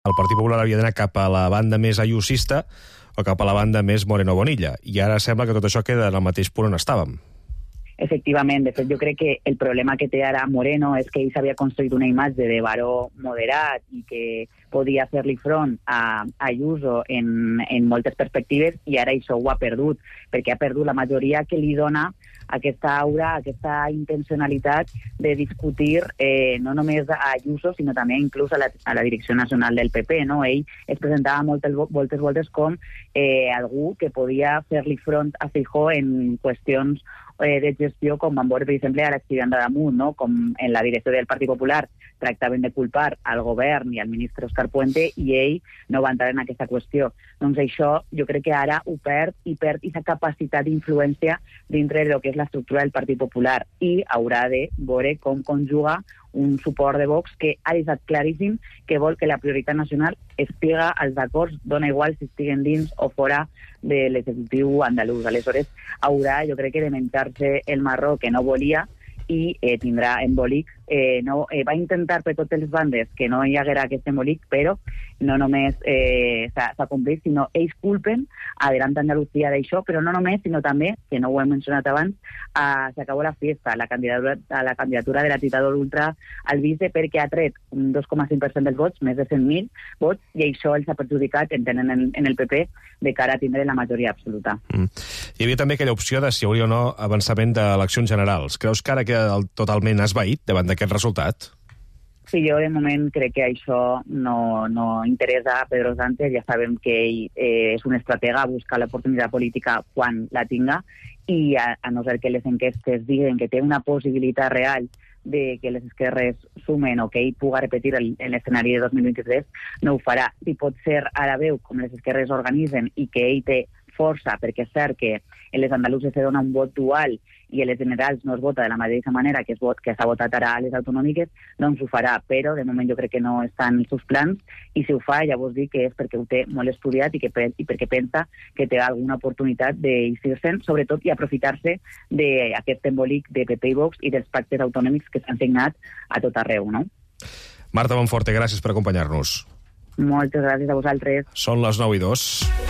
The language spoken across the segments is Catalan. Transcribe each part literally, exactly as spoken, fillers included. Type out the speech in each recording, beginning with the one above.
el Partit Popular havia d'anar cap a la banda més ayusista o cap a la banda més Moreno Bonilla. I ara sembla que tot això queda en el mateix punt on estàvem. Efectivament, de fet jo crec que el problema que té ara Moreno és que ell s'havia construït una imatge de baró moderat i que podia fer-li front a Ayuso en, en moltes perspectives, i ara això ho ha perdut, perquè ha perdut la majoria que li dona aquesta aura, aquesta intencionalitat de discutir eh, no només a Ayuso, sinó també inclús a la, a la direcció nacional del P P. No? Ell es presentava moltes voltes, voltes com eh, algú que podia fer-li front a Feijóo en qüestions de gestió, com vam veure, per exemple, a l'accident de damunt, no? Com en la direcció del Partit Popular tractaven de culpar al govern i al ministre Òscar Puente, i ell no va entrar en aquesta qüestió. Doncs això jo crec que ara ho perd, i perd aquesta capacitat d'influència dintre del que és l'estructura del Partit Popular, i haurà de veure com conjuga un suport de Vox que ha deixat claríssim que vol que la prioritat nacional es pega als acords, dona igual si estiguen dins o fora de l'executiu andalús. Aleshores, haurà, jo crec que, de menjar-se el marró que no volia, i eh, tindrà embolic. Eh, no, eh, va intentar per totes les bandes que no hi haguera aquest embolic, però no només eh, s'ha complit, sinó ells culpen a Adelante Andalucía d'això, però no només, sinó també, que no ho hem mencionat abans, a s'acabó la fiesta, la candidatura, a la candidatura de la titador ultra al vice, perquè ha tret un dos coma cinc per cent dels vots, més de cent mil vots, i això els ha perjudicat, entenen en, en el P P, de cara a tindre la majoria absoluta. Mm. Hi havia també aquella opció de si hi hauria o no avançament d'eleccions generals. Creus que ara queda totalment esvaït davant d'aquest resultat? Sí, jo de moment crec que això no, no interessa a Pedro Sánchez. Ja sabem que ell eh, és un estratega, busca l'oportunitat política quan la tinga, i a, a no ser que les enquestes diguen que té una possibilitat real de que les esquerres sumen o que ell puga repetir l'escenari de dos mil vint-i-tres, no ho farà. Si pot ser ara veu com les esquerres organitzen i que ell té força, perquè és cert que en les andaluses se dona un vot dual i en les generals no es vota de la mateixa manera que es vot, que s'ha votat ara a les autonòmiques, doncs ho farà, però de moment jo crec que no estan els seus plans, i si ho fa llavors dic que és perquè ho té molt estudiat i, que, i perquè pensa que té alguna oportunitat d'eixir-se'n, sobretot, i aprofitar-se d'aquest embolic de P P i Vox i dels pactes autonòmics que s'han signat a tot arreu, no? Marta Monforte, gràcies per acompanyar-nos. Moltes gràcies a vosaltres. Són les nou i dos.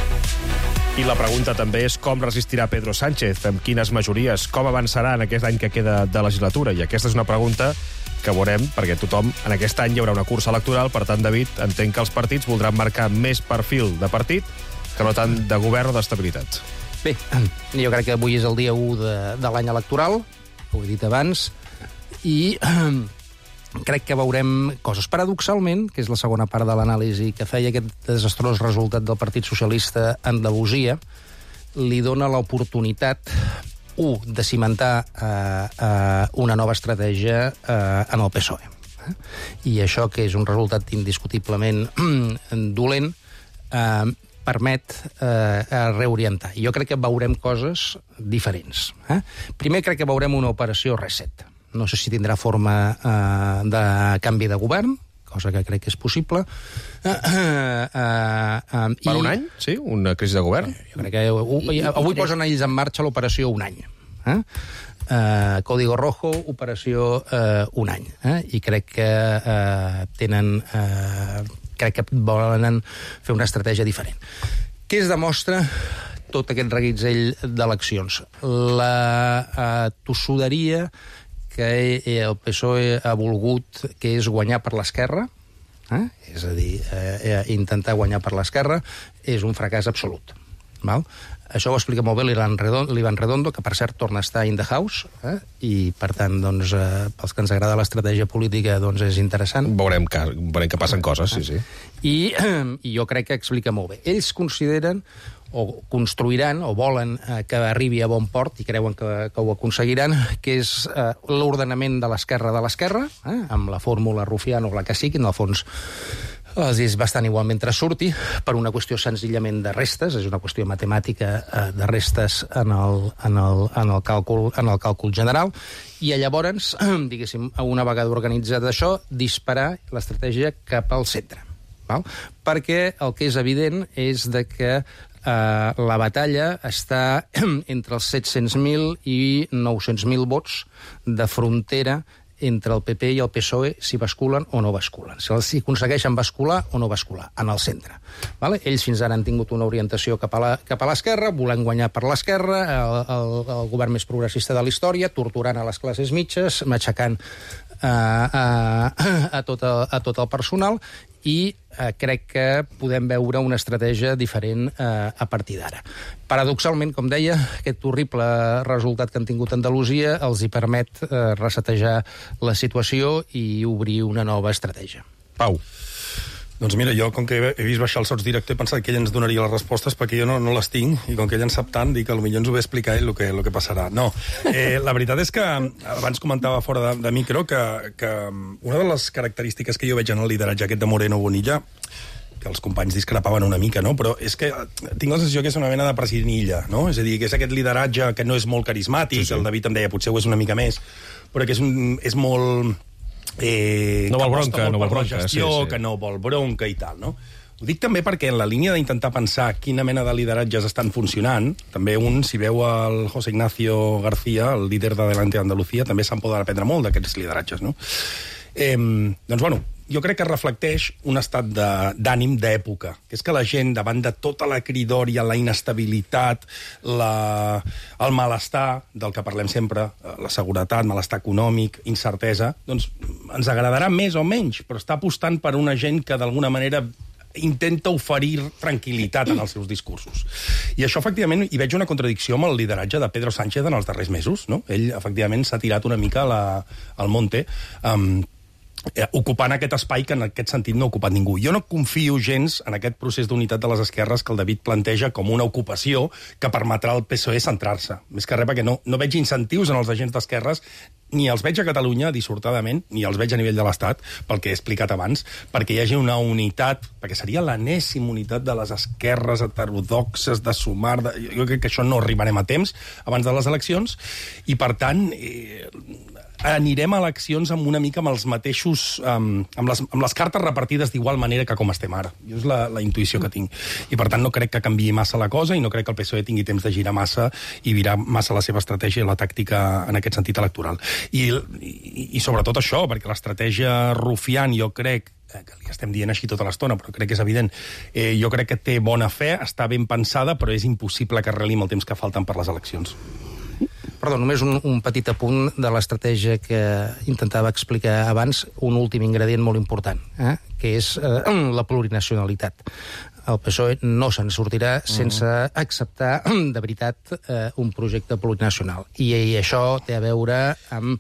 I la pregunta també és com resistirà Pedro Sánchez, amb quines majories, com avançarà en aquest any que queda de legislatura. I aquesta és una pregunta que veurem, perquè tothom, en aquest any hi haurà una cursa electoral, per tant, David, entenc que els partits voldran marcar més perfil de partit que no tant de govern o d'estabilitat. Bé, jo crec que avui és el dia u de, de l'any electoral, ho he dit abans, i crec que veurem coses. Paradoxalment, que és la segona part de l'anàlisi que feia, aquest desastrós resultat del Partit Socialista a Andalusia li dona l'oportunitat, u, de cimentar eh, eh, una nova estratègia eh, en el P S O E. Eh? I això, que és un resultat indiscutiblement dolent, eh, permet eh, reorientar. I jo crec que veurem coses diferents. Eh? Primer, crec que veurem una operació reset. No sé si tindrà forma eh, de canvi de govern, cosa que crec que és possible. Uh, uh, uh, um, per i... un any, sí? Una crisi de govern? Jo crec que uh, I, avui posen ells en marxa l'operació un any. Eh? Uh, Código Rojo, operació uh, un any. Eh? I crec que uh, tenen... Uh, crec que volen fer una estratègia diferent. Què es demostra tot aquest reguitzell d'eleccions? La uh, tossuderia que el P S O E ha volgut, que és guanyar per l'esquerra, eh? és a dir, eh, intentar guanyar per l'esquerra, és un fracàs absolut. Val? Això ho explica molt bé l'Ivan Redondo, Redondo, que per cert torna a estar in the house, eh? I per tant, doncs, eh, pels que ens agrada l'estratègia política, doncs és interessant. Veurem que, veurem que passen coses, sí, sí. I, i jo crec que explica molt bé. Ells consideren o construiran, o volen eh, que arribi a bon port, i creuen que, que ho aconseguiran, que és eh, l'ordenament de l'esquerra de l'esquerra, eh, amb la fórmula Rufián o la que sigui, en el fons els és bastant igual mentre surti, per una qüestió senzillament de restes, és una qüestió matemàtica eh, de restes en el, en, el, en, el càlcul, en el càlcul general, i llavors, diguéssim, una vegada organitzat això, disparar l'estratègia cap al centre. Val? Perquè el que és evident és de que Uh, la batalla està entre els set-cents mil i nou-cents mil vots de frontera entre el P P i el P S O E si basculen o no basculen, si aconsegueixen bascular o no bascular, en el centre. Vale? Ells fins ara han tingut una orientació cap a l'esquerra, volem guanyar per l'esquerra, el, el, el govern més progressista de la història, torturant a les classes mitges, matxacant a, a, a, tot, el, a tot el personal, i eh, crec que podem veure una estratègia diferent eh, a partir d'ara. Paradoxalment, com deia, aquest horrible resultat que han tingut a Andalusia els hi permet eh, resetejar la situació i obrir una nova estratègia. Pau. Doncs mira, jo, com que he vist baixar el sotsdirector, he pensat que ell ens donaria les respostes perquè jo no, no les tinc, i com que ell en sap tant, dic que potser ens ho ve explicar ell el que, el que passarà. No, eh, la veritat és que abans comentava fora de, de micro que, que una de les característiques que jo veig en el lideratge aquest de Moreno Bonilla, que els companys discrepaven una mica, no? Però és que tinc la sensació que és una mena de presidinilla, no? És a dir, que és aquest lideratge que no és molt carismàtic, sí, sí. El David em deia, potser ho és una mica més, però que és, un, és molt... Eh, no vol bronca, no vol bronca, gestió, sí, sí. Que no vol bronca i tal, no? Ho dic també perquè en la línia d'intentar pensar quina mena de lideratges estan funcionant, també un, si veu el José Ignacio García, el líder d'Adelante Andalucía, també se'n poden aprendre molt d'aquests lideratges, no? Eh, doncs, bueno, jo crec que reflecteix un estat d'ànim d'època, que és que la gent, davant de tota la cridòria, la inestabilitat, la, el malestar, del que parlem sempre, la seguretat, malestar econòmic, incertesa, doncs ens agradarà més o menys, però està apostant per una gent que d'alguna manera intenta oferir tranquil·litat en els seus discursos. I això, efectivament, hi veig una contradicció amb el lideratge de Pedro Sánchez en els darrers mesos, no? Ell, efectivament, s'ha tirat una mica la, al monte, um, Eh, ocupant aquest espai que en aquest sentit no ha ocupat ningú. Jo no confio gens en aquest procés d'unitat de les esquerres que el David planteja com una ocupació que permetrà al P S O E centrar-se. Més que res perquè no, no veig incentius en els agents d'esquerres, ni els veig a Catalunya, dissortadament, ni els veig a nivell de l'Estat, pel que he explicat abans, perquè hi hagi una unitat, perquè seria l'enèsima unitat de les esquerres heterodoxes, de sumar... De... Jo crec que això no arribarem a temps abans de les eleccions, i per tant... Eh... anirem a eleccions amb una mica amb els mateixos... Um, amb, les, amb les cartes repartides d'igual manera que com estem ara. Jo és la, la intuïció que tinc. I, per tant, no crec que canviï massa la cosa i no crec que el P S O E tingui temps de girar massa i virar massa la seva estratègia i la tàctica en aquest sentit electoral. I, i, i sobretot això, perquè l'estratègia rufián, jo crec, que li estem dient així tota l'estona, però crec que és evident, eh, jo crec que té bona fe, està ben pensada, però és impossible que arreli amb el temps que falten per les eleccions. Perdó, només un, un petit apunt de l'estratègia que intentava explicar abans, un últim ingredient molt important, eh? que és eh, la plurinacionalitat. El P S O E no se'n sortirà sense acceptar, de veritat, eh, un projecte plurinacional. I, i això té a veure amb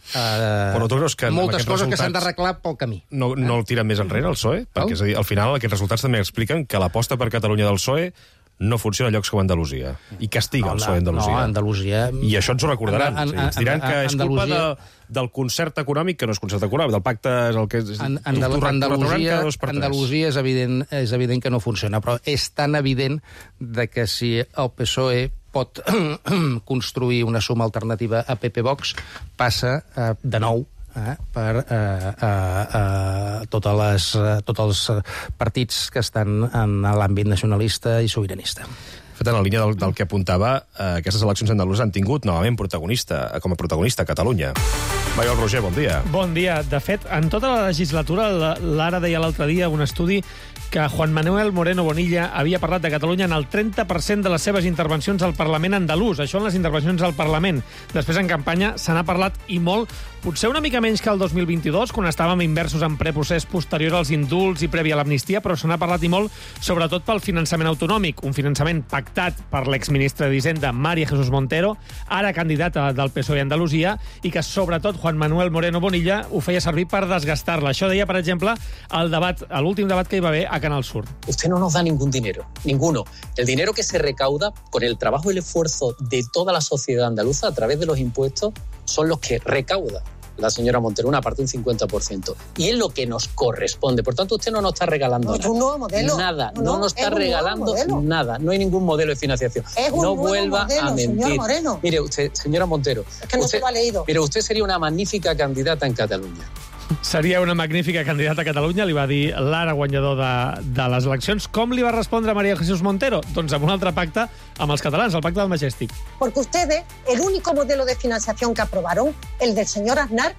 Uh, Però tu creus que moltes coses que s'han d'arreglar pel camí. No, no el tira més enrere, el P S O E? Perquè, és a dir, al final, aquests resultats també expliquen que l'aposta per Catalunya del P S O E no funciona a llocs com Andalusia. I castiga no, el P S O E a Andalusia. No, Andalusia... I això ens ho recordaran. En, en, en, ens diran que és culpa de, del concert econòmic, que no és concert econòmic, del pacte és el que... És, en, Andal Andalusia, Andalusia és evident, és evident que no funciona, però és tan evident de que si el P S O E pot construir una suma alternativa a P P Vox, passa eh, de nou eh, per eh, eh, eh, totes les, eh, tots els partits que estan en l'àmbit nacionalista i sobiranista. En la línia del, del que apuntava, eh, aquestes eleccions andaluses han tingut novament protagonista, com a protagonista a Catalunya. Maiol Roger, bon dia. Bon dia. De fet, en tota la legislatura, l'Ara deia l'altre dia un estudi que Juan Manuel Moreno Bonilla havia parlat de Catalunya en el trenta per cent de les seves intervencions al Parlament andalús. Això en les intervencions al Parlament. Després, en campanya, se n'ha parlat i molt, potser una mica menys que el dos mil vint-i-dos, quan estàvem immersos en preprocés posterior als indults i previ a l'amnistia, però se n'ha parlat i molt, sobretot pel finançament autonòmic, un finançament pactat per l'exministre d'Hisenda, María Jesús Montero, ara candidata del P S O E a Andalusia, i que, sobretot, Juan Manuel Moreno Bonilla ho feia servir per desgastar-la. Això deia, per exemple, el debat, l'últim debat que hi va haver a Canal Sur. Usted no nos da ningún dinero, ninguno. El dinero que se recauda con el trabajo y el esfuerzo de toda la sociedad andaluza a través de los impuestos son los que recauda la señora Montero, una parte, un cincuenta por ciento. Y es lo que nos corresponde. Por tanto, usted no nos está regalando no, nada. Es un nuevo modelo. Nada. No, no, no nos está regalando nada. No hay ningún modelo de financiación. Es un no nuevo vuelva modelo, a mentir. Señor Moreno. Mire, usted, señora Montero. Es que no usted, se lo ha leído. Mire, usted sería una magnífica candidata en Catalunya. Seria una magnífica candidata a Catalunya, li va dir l'ara guanyador de, de les eleccions. Com li va respondre María Jesús Montero? Doncs amb un altre pacte amb els catalans, el pacte del Majestic. Porque ustedes, el único modelo de financiación que aprobaron, el del señor Aznar,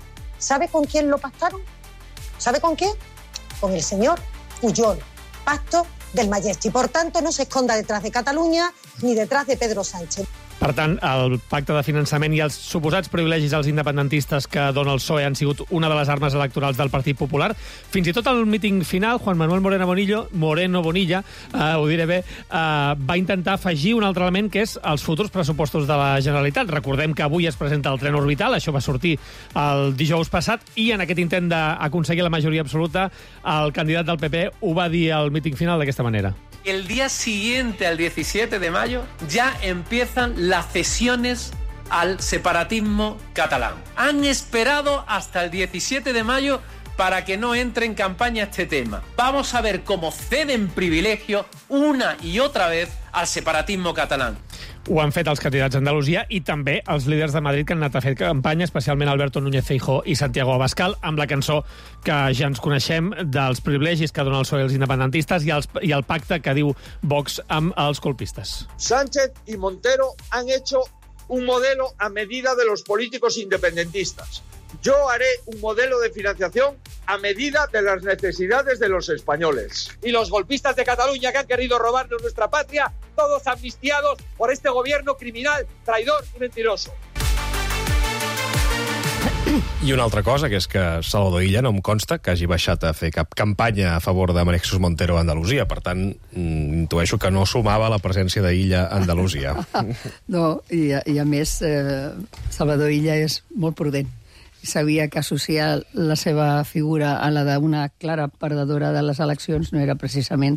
¿Sabe con quién lo pactaron? ¿Sabe con quién? Con el señor Pujol. Pacto del Majestic. Por tanto, no se esconda detrás de Catalunya ni detrás de Pedro Sánchez. Per tant, el pacte de finançament i els suposats privilegis als independentistes que dona el P S O E han sigut una de les armes electorals del Partit Popular. Fins i tot al míting final, Juan Manuel Moreno Bonillo, Moreno Bonilla, eh, ho diré bé, eh, va intentar afegir un altre element, que és els futurs pressupostos de la Generalitat. Recordem que avui es presenta el tren orbital, això va sortir el dijous passat, i en aquest intent d'aconseguir la majoria absoluta, el candidat del P P ho va dir al míting final d'aquesta manera. El día siguiente, al diecisiete de mayo, ya empiezan las cesiones al separatismo catalán. Han esperado hasta el diecisiete de mayo para que no entre en campaña este tema. Vamos a ver cómo ceden privilegio una y otra vez al separatismo catalán. Ho han fet els candidats d'Andalusia i també els líders de Madrid que han anat a fer campanya, especialment Alberto Núñez Feijóo i Santiago Abascal, amb la cançó que ja ens coneixem dels privilegis que dona el P S O E als independentistes i, els, i el pacte que diu Vox amb els colpistes. Sánchez y Montero han hecho un modelo a medida de los políticos independentistas. Yo haré un modelo de financiación a medida de las necesidades de los españoles. Y los golpistas de Cataluña que han querido robarnos nuestra patria, todos amnistiados por este gobierno criminal, traidor y mentiroso. I una altra cosa, que és que Salvador Illa no em consta que hagi baixat a fer cap campanya a favor de María Jesús Montero a Andalusia. Per tant, intueixo que no sumava la presència d'Illa a Andalusia. No, i a, i a més, eh, Salvador Illa és molt prudent. Sabia que associar la seva figura a la d'una clara perdedora de les eleccions no era precisament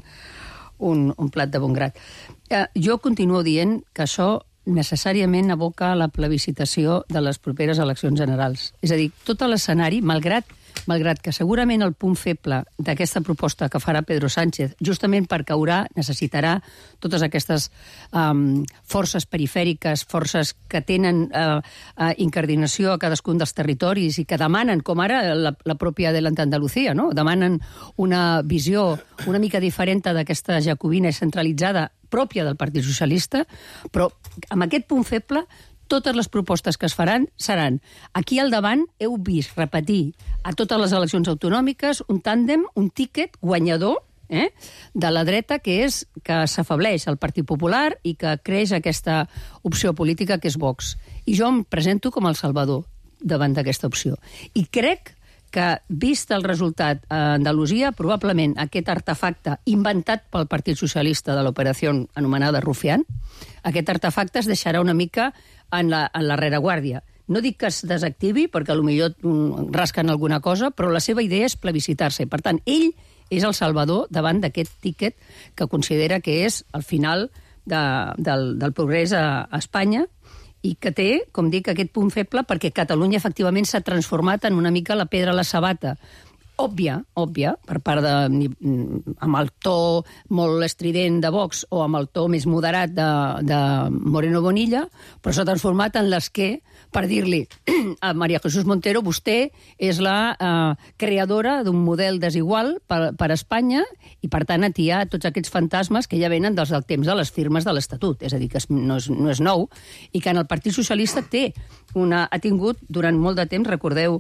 un, un plat de bon grat. Eh, jo continuo dient que això necessàriament aboca a la plebiscitació de les properes eleccions generals. És a dir, tot l'escenari, malgrat, malgrat que segurament el punt feble d'aquesta proposta que farà Pedro Sánchez, justament perquè haurà, necessitarà totes aquestes um, forces perifèriques, forces que tenen uh, uh, incardinació a cadascun dels territoris i que demanen, com ara la, la pròpia Adelante Andalucía, no? Demanen una visió una mica diferent d'aquesta jacobina centralitzada pròpia del Partit Socialista, però amb aquest punt feble totes les propostes que es faran seran aquí al davant heu vist repetir a totes les eleccions autonòmiques un tàndem, un tíquet guanyador eh, de la dreta, que és que s'afableix el Partit Popular i que creix aquesta opció política que és Vox. I jo em presento com el salvador davant d'aquesta opció. I crec que, vist el resultat a Andalusia, probablement aquest artefacte inventat pel Partit Socialista de l'operació anomenada Rufián, aquest artefacte es deixarà una mica en la, en la rereguàrdia. No dic que es desactivi, perquè potser rasquen alguna cosa, però la seva idea és plebiscitar-se. Per tant, ell és el salvador davant d'aquest tíquet que considera que és el final de, del, del progrés a, a Espanya, i que té, com dic, aquest punt feble perquè Catalunya efectivament s'ha transformat en una mica la pedra a la sabata. Òbvia, òbvia, per part de... amb el to molt estrident de Vox o amb el to més moderat de, de Moreno Bonilla, però s'ha transformat en l'esquer per dir-li a María Jesús Montero, vostè és la eh, creadora d'un model desigual per, per Espanya i, per tant, atiar tots aquests fantasmes que ja venen dels del temps de les firmes de l'Estatut. És a dir, que no és, no és nou i que en el Partit Socialista té una, ha tingut durant molt de temps, recordeu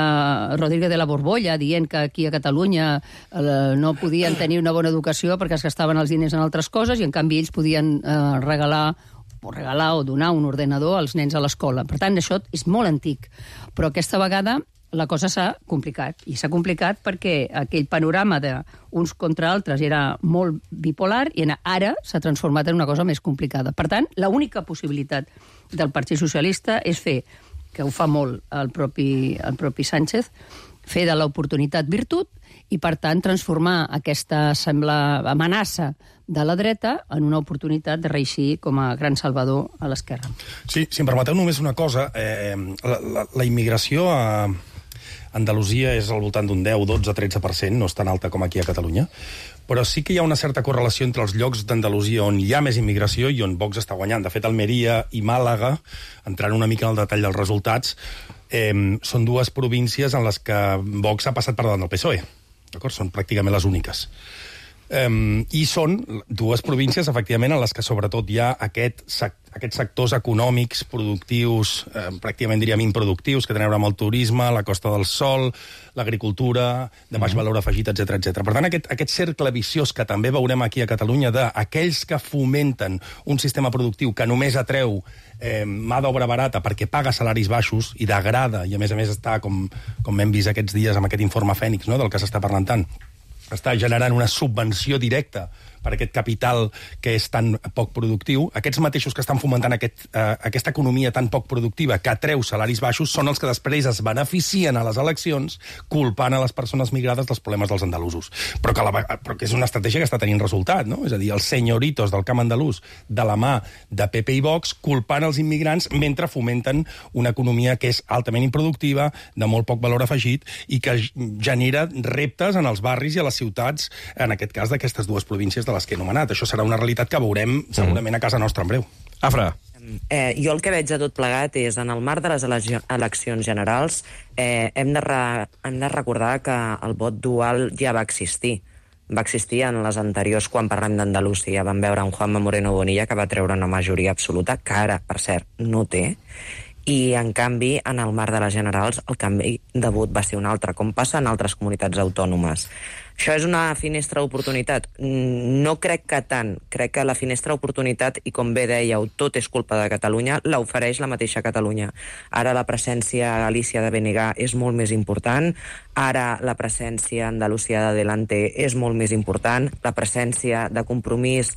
eh, Rodríguez de la Borbolla dient que aquí a Catalunya eh, no podien tenir una bona educació perquè es gastaven els diners en altres coses i, en canvi, ells podien eh, regalar o regalar o donar un ordenador als nens a l'escola. Per tant, això és molt antic. Però aquesta vegada la cosa s'ha complicat. I s'ha complicat perquè aquell panorama d'uns contra altres era molt bipolar i ara s'ha transformat en una cosa més complicada. Per tant, l'única possibilitat del Partit Socialista és fer, que ho fa molt el propi, el propi Sánchez, fer de l'oportunitat virtut i, per tant, transformar aquesta sembla amenaça de la dreta en una oportunitat de reeixir com a gran salvador a l'esquerra. Sí, si em permeteu només una cosa, eh, la, la, la immigració a Andalusia és al voltant d'un deu, dotze, tretze per cent, no és tan alta com aquí a Catalunya, però sí que hi ha una certa correlació entre els llocs d'Andalusia on hi ha més immigració i on Vox està guanyant. De fet, Almeria i Màlaga, entrant una mica en el detall dels resultats, eh, són dues províncies en les que Vox ha passat per davant del P S O E. D'acord? Són pràcticament les úniques. Um, I són dues províncies, efectivament, en les que sobretot hi ha aquest, aquests sectors econòmics, productius, eh, pràcticament diríem improductius, que tenen a veure amb el turisme, la Costa del Sol, l'agricultura, de baix valor afegit, etcètera, etcètera. Per tant, aquest, aquest cercle viciós que també veurem aquí a Catalunya d'aquells que fomenten un sistema productiu que només atreu eh, mà d'obra barata perquè paga salaris baixos i degrada, i a més a més està, com, com hem vist aquests dies amb aquest informe Fènix, no?, del que s'està parlant tant, està generant una subvenció directa per aquest capital que és tan poc productiu. Aquests mateixos que estan fomentant aquest, eh, aquesta economia tan poc productiva que atreu salaris baixos són els que després es beneficien a les eleccions culpant a les persones migrades dels problemes dels andalusos. Però que, la, però que és una estratègia que està tenint resultat, no? És a dir, els senyoritos del camp andalús de la mà de P P i Vox culpant els immigrants mentre fomenten una economia que és altament improductiva, de molt poc valor afegit i que genera reptes en els barris i a les ciutats, en aquest cas d'aquestes dues províncies de les que he anomenat. Això serà una realitat que veurem segurament a casa nostra en breu. Afra. Eh, jo el que veig de tot plegat és, en el marc de les eleccions generals, eh, hem, de re, hem de recordar que el vot dual ja va existir. Va existir en les anteriors, quan parlem d'Andalusia. Vam veure en Juanma Moreno Bonilla, que va treure una majoria absoluta, que ara, per cert, no té. I, en canvi, en el marc de les generals, el canvi de vot va ser un altre, com passa en altres comunitats autònomes. Això és una finestra d'oportunitat? No crec que tant. Crec que la finestra d'oportunitat, i com bé dèieu, tot és culpa de Catalunya, l'ofereix la mateixa Catalunya. Ara la presència a Galícia de Benigà és molt més important, ara la presència a Andalusia de Delante és molt més important, la presència de Compromís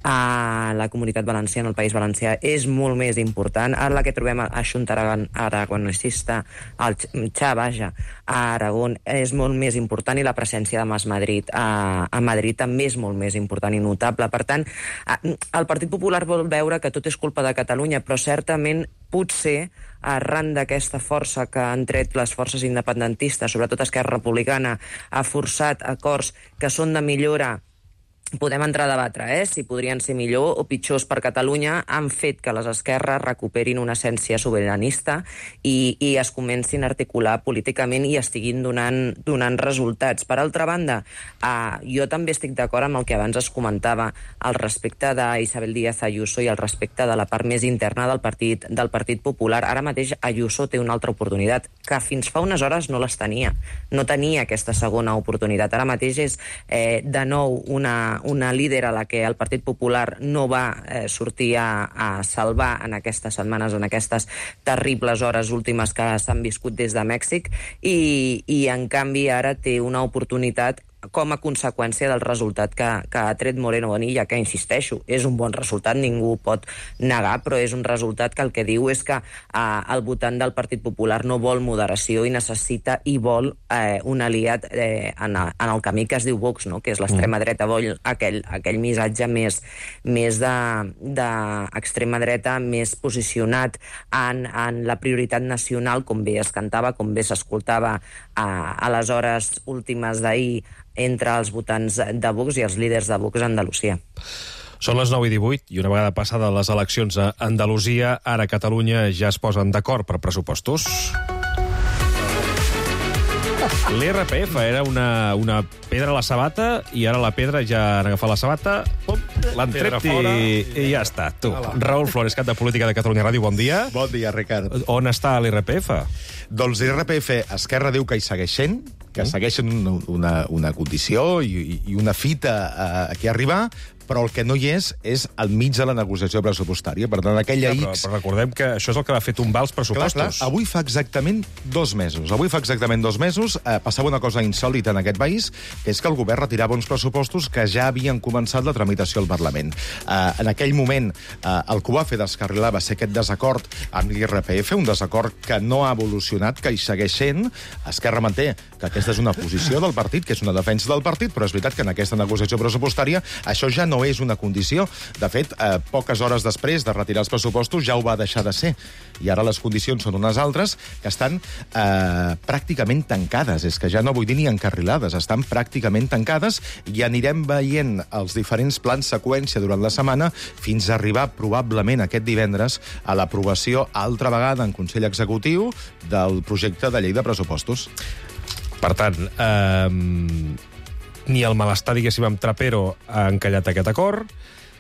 a la Comunitat Valenciana, al País Valencià, és molt més important. Ara la que trobem a Xunta Aragonesista, al Xa, vaja, a Aragón, és molt més important, i la presència de Mas Madrid a, a Madrid també és molt més important i notable. Per tant, el Partit Popular vol veure que tot és culpa de Catalunya, però certament potser arran d'aquesta força que han tret les forces independentistes, sobretot Esquerra Republicana, ha forçat acords que són de millora. Podem entrar a debatre, eh, si podrien ser millor o pitjors per Catalunya, han fet que les esquerres recuperin una essència sobiranista i, i es comencin a articular políticament i estiguin donant, donant resultats. Per altra banda, eh, jo també estic d'acord amb el que abans es comentava al respecte d'Isabel Díaz Ayuso i al respecte de la part més interna del Partit, del Partit Popular. Ara mateix Ayuso té una altra oportunitat, que fins fa unes hores no les tenia. No tenia aquesta segona oportunitat. Ara mateix és, eh, de nou, una una líder a la que el Partit Popular no va eh, sortir a, a salvar en aquestes setmanes, en aquestes terribles hores últimes que s'han viscut des de Mèxic, i, i en canvi ara té una oportunitat com a conseqüència del resultat que, que ha tret Moreno Bonilla, que, insisteixo, és un bon resultat, ningú pot negar, però és un resultat que el que diu és que eh, el votant del Partit Popular no vol moderació i necessita i vol eh, un aliat eh, en, el, en el camí que es diu Vox, no?, que és l'extrema dreta, vol aquell, aquell missatge més, més d'extrema de, dreta, més posicionat en, en la prioritat nacional, com bé es cantava, com bé s'escoltava eh, a les hores últimes d'ahir entre els votants de Vox i els líders de Vox a Andalusia. Són les nou i divuit i una vegada passada les eleccions a Andalusia, ara a Catalunya ja es posen d'acord per pressupostos. L'I R P F era una, una pedra a la sabata i ara la pedra ja han agafat la sabata, l'han tret i, i ja està. Tu, Raül Flores, cap de Política de Catalunya Ràdio, bon dia. Bon dia, Ricard. On està l'I R P F? Doncs l'I R P F, Esquerra diu que hi segueix sent, que segueixen una, una condició i, i una fita a, a què arribar, però el que no hi és és al mig de la negociació pressupostària. Per tant, aquella ja, però, X... Però recordem que això és el que va fer tombar els pressupostos. Clar, clar, avui fa exactament dos mesos. Avui fa exactament dos mesos eh, passava una cosa insòlita en aquest país, que és que el govern retirava uns pressupostos que ja havien començat la tramitació al Parlament. Eh, en aquell moment, eh, el que ho va fer descarrilar va ser aquest desacord amb l'I R P F, un desacord que no ha evolucionat, que hi segueix sent. Esquerra manté que aquesta és una posició del partit, que és una defensa del partit, però és veritat que en aquesta negociació pressupostària això ja no és una condició. De fet, eh, poques hores després de retirar els pressupostos ja ho va deixar de ser. I ara les condicions són unes altres que estan eh, pràcticament tancades. És que ja no vull dir ni encarrilades, estan pràcticament tancades i anirem veient els diferents plans seqüència durant la setmana fins a arribar probablement aquest divendres a l'aprovació altra vegada en Consell Executiu del projecte de llei de pressupostos. Per tant, eh, ni el malestar, diguéssim, amb Trapero ha encallat aquest acord,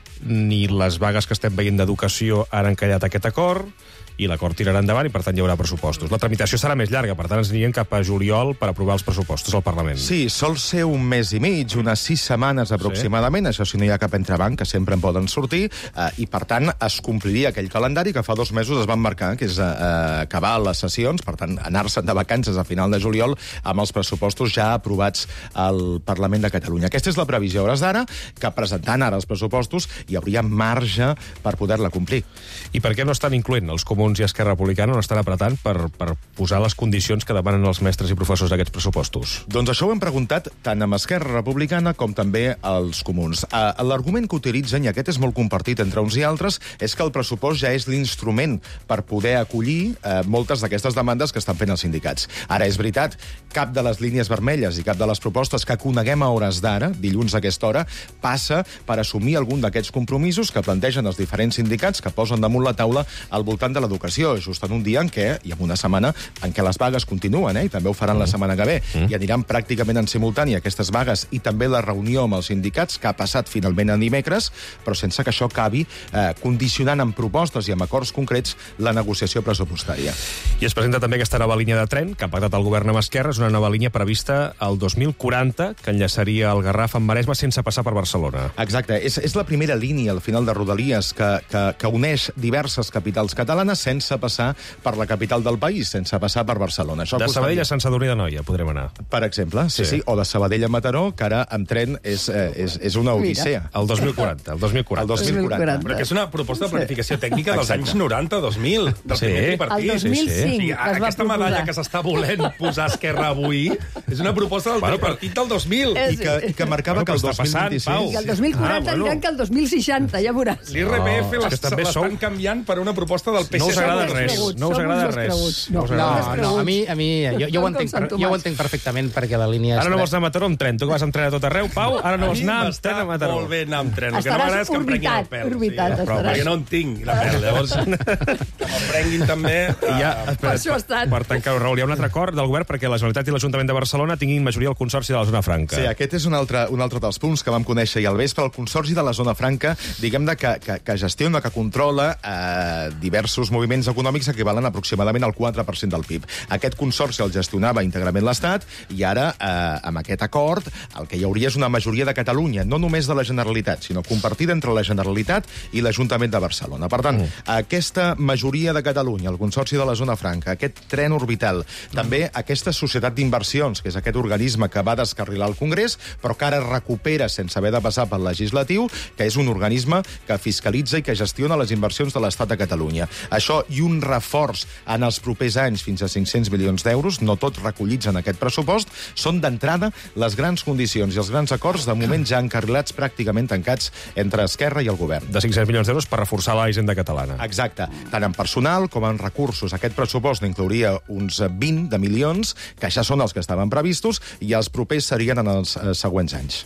ni les vagues que estem veient d'educació han encallat aquest acord, i l'acord tirarà endavant i, per tant, hi haurà pressupostos. La tramitació serà més llarga, per tant, ens anirien cap a juliol per aprovar els pressupostos al Parlament. Sí, sol ser un mes i mig, unes sis setmanes aproximadament, sí. Això si no hi ha cap entrebanc, que sempre en poden sortir, eh, i, per tant, es compliria aquell calendari que fa dos mesos es van marcar, que és eh, acabar les sessions, per tant, anar-se'n de vacances a final de juliol amb els pressupostos ja aprovats al Parlament de Catalunya. Aquesta és la previsió a hores d'ara, que presentant ara els pressupostos hi hauria marge per poder-la complir. I per què no estan incloent els comuns i Esquerra Republicana, no estan apretant per, per posar les condicions que demanen els mestres i professors d'aquests pressupostos? Doncs això ho hem preguntat tant amb Esquerra Republicana com també als comuns. Uh, L'argument que utilitzen, i aquest és molt compartit entre uns i altres, és que el pressupost ja és l'instrument per poder acollir uh, moltes d'aquestes demandes que estan fent els sindicats. Ara, és veritat, cap de les línies vermelles i cap de les propostes que coneguem a hores d'ara, dilluns a aquesta hora, passa per assumir algun d'aquests compromisos que plantegen els diferents sindicats que posen damunt la taula al voltant de l'educació, just en un dia en què, i en una setmana en què les vagues continuen, eh, i també ho faran mm. la setmana que ve, mm. i aniran pràcticament en simultani aquestes vagues i també la reunió amb els sindicats, que ha passat finalment a dimecres, però sense que això acabi eh, condicionant amb propostes i amb acords concrets la negociació pressupostària. I es presenta també aquesta nova línia de tren que ha pactat el govern amb Esquerra, és una nova línia prevista al dos mil quaranta, que enllaçaria el Garraf amb Maresme sense passar per Barcelona. Exacte, és, és la primera línia al final de Rodalies que, que, que uneix diverses capitals catalanes sense passar per la capital del país, sense passar per Barcelona. Això de costaria... Sabadell a Sant Sadurní d'Anoia podrem anar. Per exemple, sí, sí, sí. O de Sabadell a Mataró, que ara amb tren és, eh, és, és una odissea. El dos mil quaranta, el dos mil quaranta. El dos mil quaranta. Però que és una proposta de planificació tècnica dels anys noranta dos mil, del sí. primer tripartit. El dos mil cinc, sí, sí. es va Aquesta proposar. medalla que s'està volent posar a Esquerra avui és una proposta del bueno, tripartit del dos mil. I que, i que marcava bueno, que el dos mil vint-i-sis... I el dos mil quaranta ah, bueno. diran que el dos mil seixanta, ja veuràs. L'I R P F No, l'estan sou... canviant per una proposta del P S C. No us agrada res. No us agrada res. No, no, no, a mi, a mi jo, jo, ho entenc, jo ho entenc perfectament perquè la línia... Ara no vols anar a Mataró amb tren. Tu que vas amb tren a tot arreu, Pau, ara no vols anar amb tren a Mataró. Molt bé anar amb tren. El que no m'agrada és que em prenguin el pèl. Orbitat, sí, però perquè no en tinc, la pèl. Llavors, que me'l prenguin també... Ja, per això ha estat. Per tancar, Raül, hi ha un altre acord del govern perquè la Generalitat i l'Ajuntament de Barcelona tinguin majoria al Consorci de la Zona Franca. Sí, aquest és un altre, un altre dels punts que vam conèixer ahir al vespre. El Consorci de la Zona Franca, diguem-ne que, que, que gestiona, que controla eh, diversos moviments econòmics que equivalen aproximadament al quatre per cent del P I B. Aquest consorci el gestionava íntegrament l'Estat i ara, eh, amb aquest acord, el que hi hauria és una majoria de Catalunya, no només de la Generalitat, sinó compartida entre la Generalitat i l'Ajuntament de Barcelona. Per tant, mm. aquesta majoria de Catalunya, el Consorci de la Zona Franca, aquest tren orbital, mm. també aquesta societat d'inversions, que és aquest organisme que va descarrilar el Congrés, però que ara recupera sense haver de passar pel legislatiu, que és un organisme que fiscalitza i que gestiona les inversions de l'Estat a Catalunya. Això i un reforç en els propers anys fins a cinc-cents milions d'euros, no tots recollits en aquest pressupost, són d'entrada les grans condicions i els grans acords de moment ja encarrilats pràcticament tancats entre Esquerra i el govern. De cinc-cents milions d'euros per reforçar la hisenda catalana. Exacte. Tant en personal com en recursos. Aquest pressupost inclouria uns vint de milions, que ja són els que estaven previstos, i els propers serien en els eh, següents anys.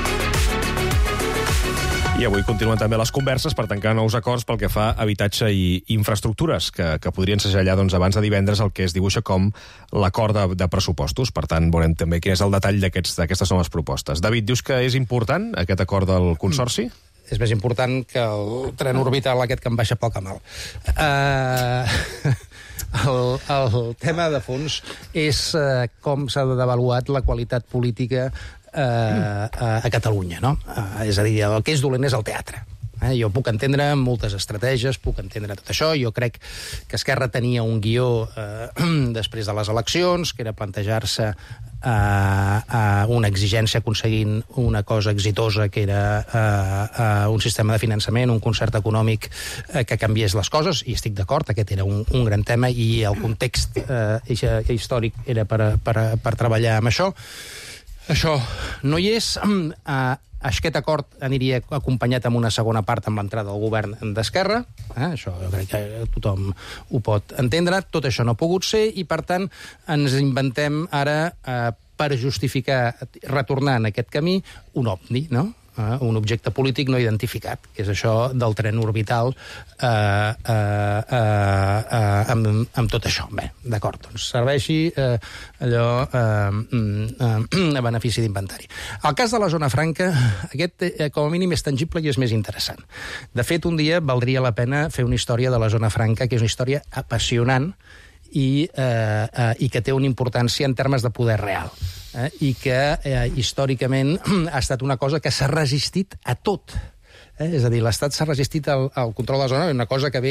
I avui continuen també les converses per tancar nous acords pel que fa a habitatge i infraestructures, que, que podrien segellar doncs, abans de divendres el que es dibuixa com l'acord de, de pressupostos. Per tant, veurem també quin és el detall d'aquestes noves propostes. David, dius que és important aquest acord del Consorci? Mm. És més important que el tren orbital aquest que em baixa pel camal. Uh, el, el tema de fons és uh, com s'ha devaluat la qualitat política uh, a, a Catalunya, no? Uh, és a dir, el que és dolent és el teatre. Eh, jo puc entendre moltes estratègies, puc entendre tot això. Jo crec que Esquerra tenia un guió eh, després de les eleccions, que era plantejar-se eh, eh, una exigència aconseguint una cosa exitosa, que era eh, eh, un sistema de finançament, un concert econòmic eh, que canviés les coses, i estic d'acord, aquest era un, un gran tema, i el context eh, històric era per, per, per treballar amb això. Això no hi és. Eh, Aquest acord aniria acompanyat amb una segona part amb l'entrada del govern d'Esquerra. Eh? Això jo crec que tothom ho pot entendre. Tot això no ha pogut ser i, per tant, ens inventem ara, eh, per justificar retornar en aquest camí, un ovni, no? eh, un objecte polític no identificat, que és això del tren orbital eh, eh, eh, eh, amb, amb tot això. Bé, d'acord, doncs serveixi eh, allò eh, eh, a benefici d'inventari. El cas de la zona franca, aquest eh, com a mínim és tangible i és més interessant. De fet, un dia valdria la pena fer una història de la zona franca, que és una història apassionant i, eh, eh, i que té una importància en termes de poder real. Eh, I que eh, històricament ha estat una cosa que s'ha resistit a tot. Eh? És a dir, l'Estat s'ha resistit al, al control de la zona, una cosa que ve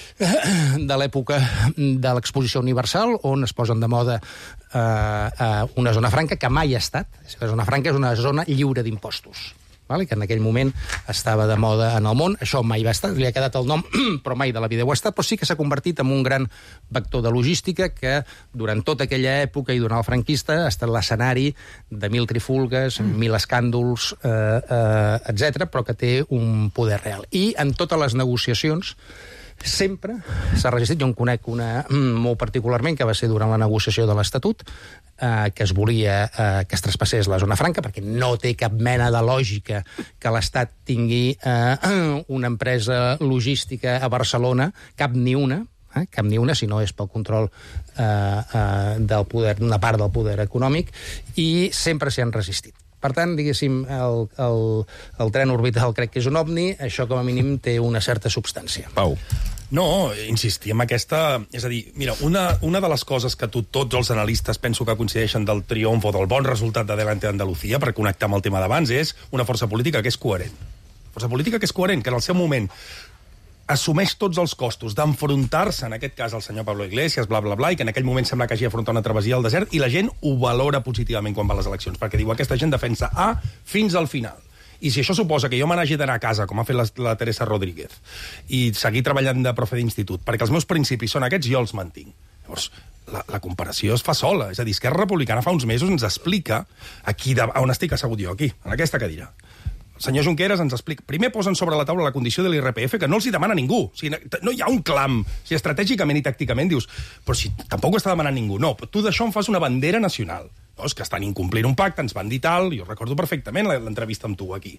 de l'època de l'exposició universal, on es posen de moda eh, eh, una zona franca que mai ha estat. La zona franca és una zona lliure d'impostos, vale? Que en aquell moment estava de moda en el món. Això mai va estar, li ha quedat el nom, però mai de la vida ho ha estat, però sí que s'ha convertit en un gran vector de logística que durant tota aquella època i durant el franquista ha estat l'escenari de mil trifulgues, mm. mil escàndols, eh, eh, etcètera, però que té un poder real. I en totes les negociacions sempre s'ha resistit. Jo en conec una molt particularment, que va ser durant la negociació de l'Estatut, eh, que es volia eh, que es traspassés la zona franca, perquè no té cap mena de lògica que l'Estat tingui eh, una empresa logística a Barcelona, cap ni una, eh, cap ni una, si no és pel control eh, eh, del poder, d'una part del poder econòmic, i sempre s'hi han resistit. Per tant, diguéssim, el, el, el tren orbital crec que és un ovni, això com a mínim té una certa substància. Pau. No, insistir en aquesta... És a dir, mira, una, una de les coses que tu, tots els analistes penso que coincideixen del triomf o del bon resultat d'Adelante Andalucía, per connectar amb el tema d'abans, és una força política que és coherent. Força política que és coherent, que en el seu moment assumeix tots els costos d'enfrontar-se, en aquest cas, al senyor Pablo Iglesias, bla, bla, bla, i que en aquell moment sembla que hagi afrontat una travessia al desert, i la gent ho valora positivament quan va a les eleccions, perquè diu, aquesta gent defensa A fins al final. I si això suposa que jo me n'hagi d'anar a casa, com ha fet la, la Teresa Rodríguez, i seguir treballant de profe d'institut, perquè els meus principis són aquests, jo els mantinc. Llavors, la, la comparació es fa sola. És a dir, Esquerra Republicana fa uns mesos ens explica aquí de, on estic assegut jo, aquí, en aquesta cadira. El senyor Junqueras ens explica... Primer posen sobre la taula la condició de l'I R P F, que no els hi demana ningú. O sigui, no hi ha un clam. O sigui, estratègicament i tàcticament dius, però si tampoc ho està demanant ningú. No, tu d'això en fas una bandera nacional. No, és que estan incomplint un pacte, ens van dir tal, jo recordo perfectament l'entrevista amb tu aquí.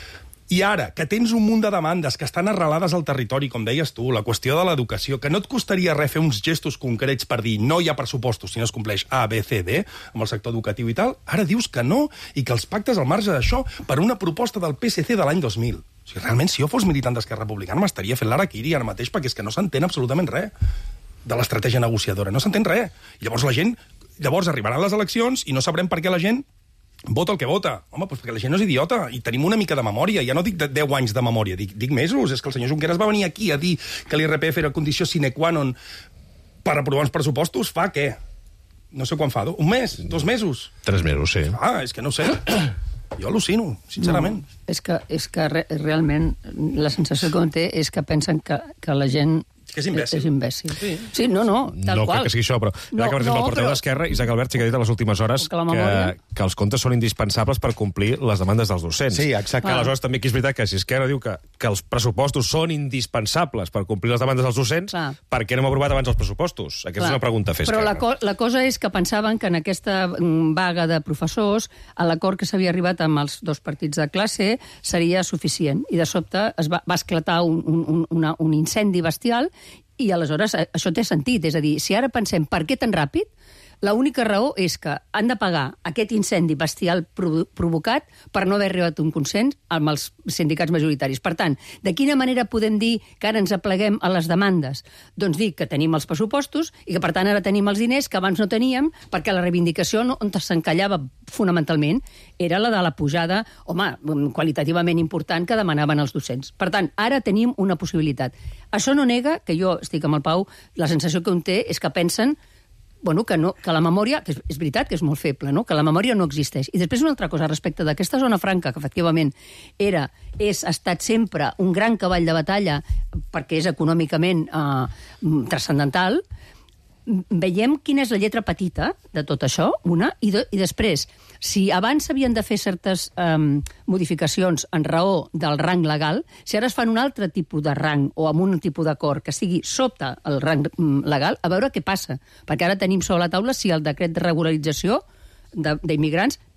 I ara, que tens un munt de demandes que estan arrelades al territori, com deies tu, la qüestió de l'educació, que no et costaria res fer uns gestos concrets per dir no hi ha pressupostos si no es compleix A, B, C, D, amb el sector educatiu i tal, ara dius que no, i que els pactes al marge d'això per una proposta del P S C de l'any dos mil. O sigui, realment, si jo fos militant d'Esquerra Republicana, m'estaria fent l'araquiri ara mateix, perquè és que no s'entén absolutament res de l'estratègia negociadora, no s'entén res. I llavors la gent, llavors arribaran les eleccions i no sabrem per què la gent vota el que vota. Home, doncs perquè la gent no és idiota i tenim una mica de memòria. Ja no dic de deu anys de memòria, dic, dic mesos. És que el senyor Junqueras va venir aquí a dir que l'I R P F era condició sine qua non per aprovar uns pressupostos. Fa què? No sé quan fa. Un mes? Dos mesos? Tres mesos, sí. Ah, és que no ho sé. Jo al·lucino, sincerament. No, és que, és que re, realment la sensació que té és que pensen que, que la gent... És que és imbècil. És imbècil. Sí, sí no, no, tal no qual. No crec que sigui això, però... No, no, per exemple, el portaveu però... d'Esquerra, Isaac Albert, sí que ha dit a les últimes hores que, memòria... que, que els comptes són indispensables per complir les demandes dels docents. Sí, exacte. Ah. Aleshores, també aquí és veritat que si Esquerra diu que, que els pressupostos són indispensables per complir les demandes dels docents, ah. per què no hem aprovat abans els pressupostos? Aquesta Clar. és una pregunta a fer Però Esquerra. la, co la cosa és que pensaven que en aquesta vaga de professors, a l'acord que s'havia arribat amb els dos partits de classe, seria suficient. I de sobte es va, va esclatar un, un, una, un incendi bestial. I aleshores això té sentit, és a dir, si ara pensem per què tan ràpid, l'única raó és que han de pagar aquest incendi bestial provocat per no haver arribat a un consens amb els sindicats majoritaris. Per tant, de quina manera podem dir que ara ens apleguem a les demandes? Doncs dir que tenim els pressupostos i que, per tant, ara tenim els diners que abans no teníem, perquè la reivindicació on s'encallava fonamentalment era la de la pujada, home, qualitativament important que demanaven els docents. Per tant, ara tenim una possibilitat. Això no nega, que jo estic amb el Pau, la sensació que un té és que pensen bueno, que, no, que la memòria, que és, és veritat que és molt feble, no? Que la memòria no existeix. I després una altra cosa respecte d'aquesta zona franca, que efectivament era, és, ha estat sempre un gran cavall de batalla perquè és econòmicament eh, transcendental, veiem quina és la lletra petita de tot això, una, i, de, i després, si abans s'havien de fer certes um, modificacions en raó del rang legal, si ara es fan un altre tipus de rang o amb un tipus d'acord que sigui sota el rang um, legal, a veure què passa. Perquè ara tenim sobre la taula si el decret de regularització d'immigrants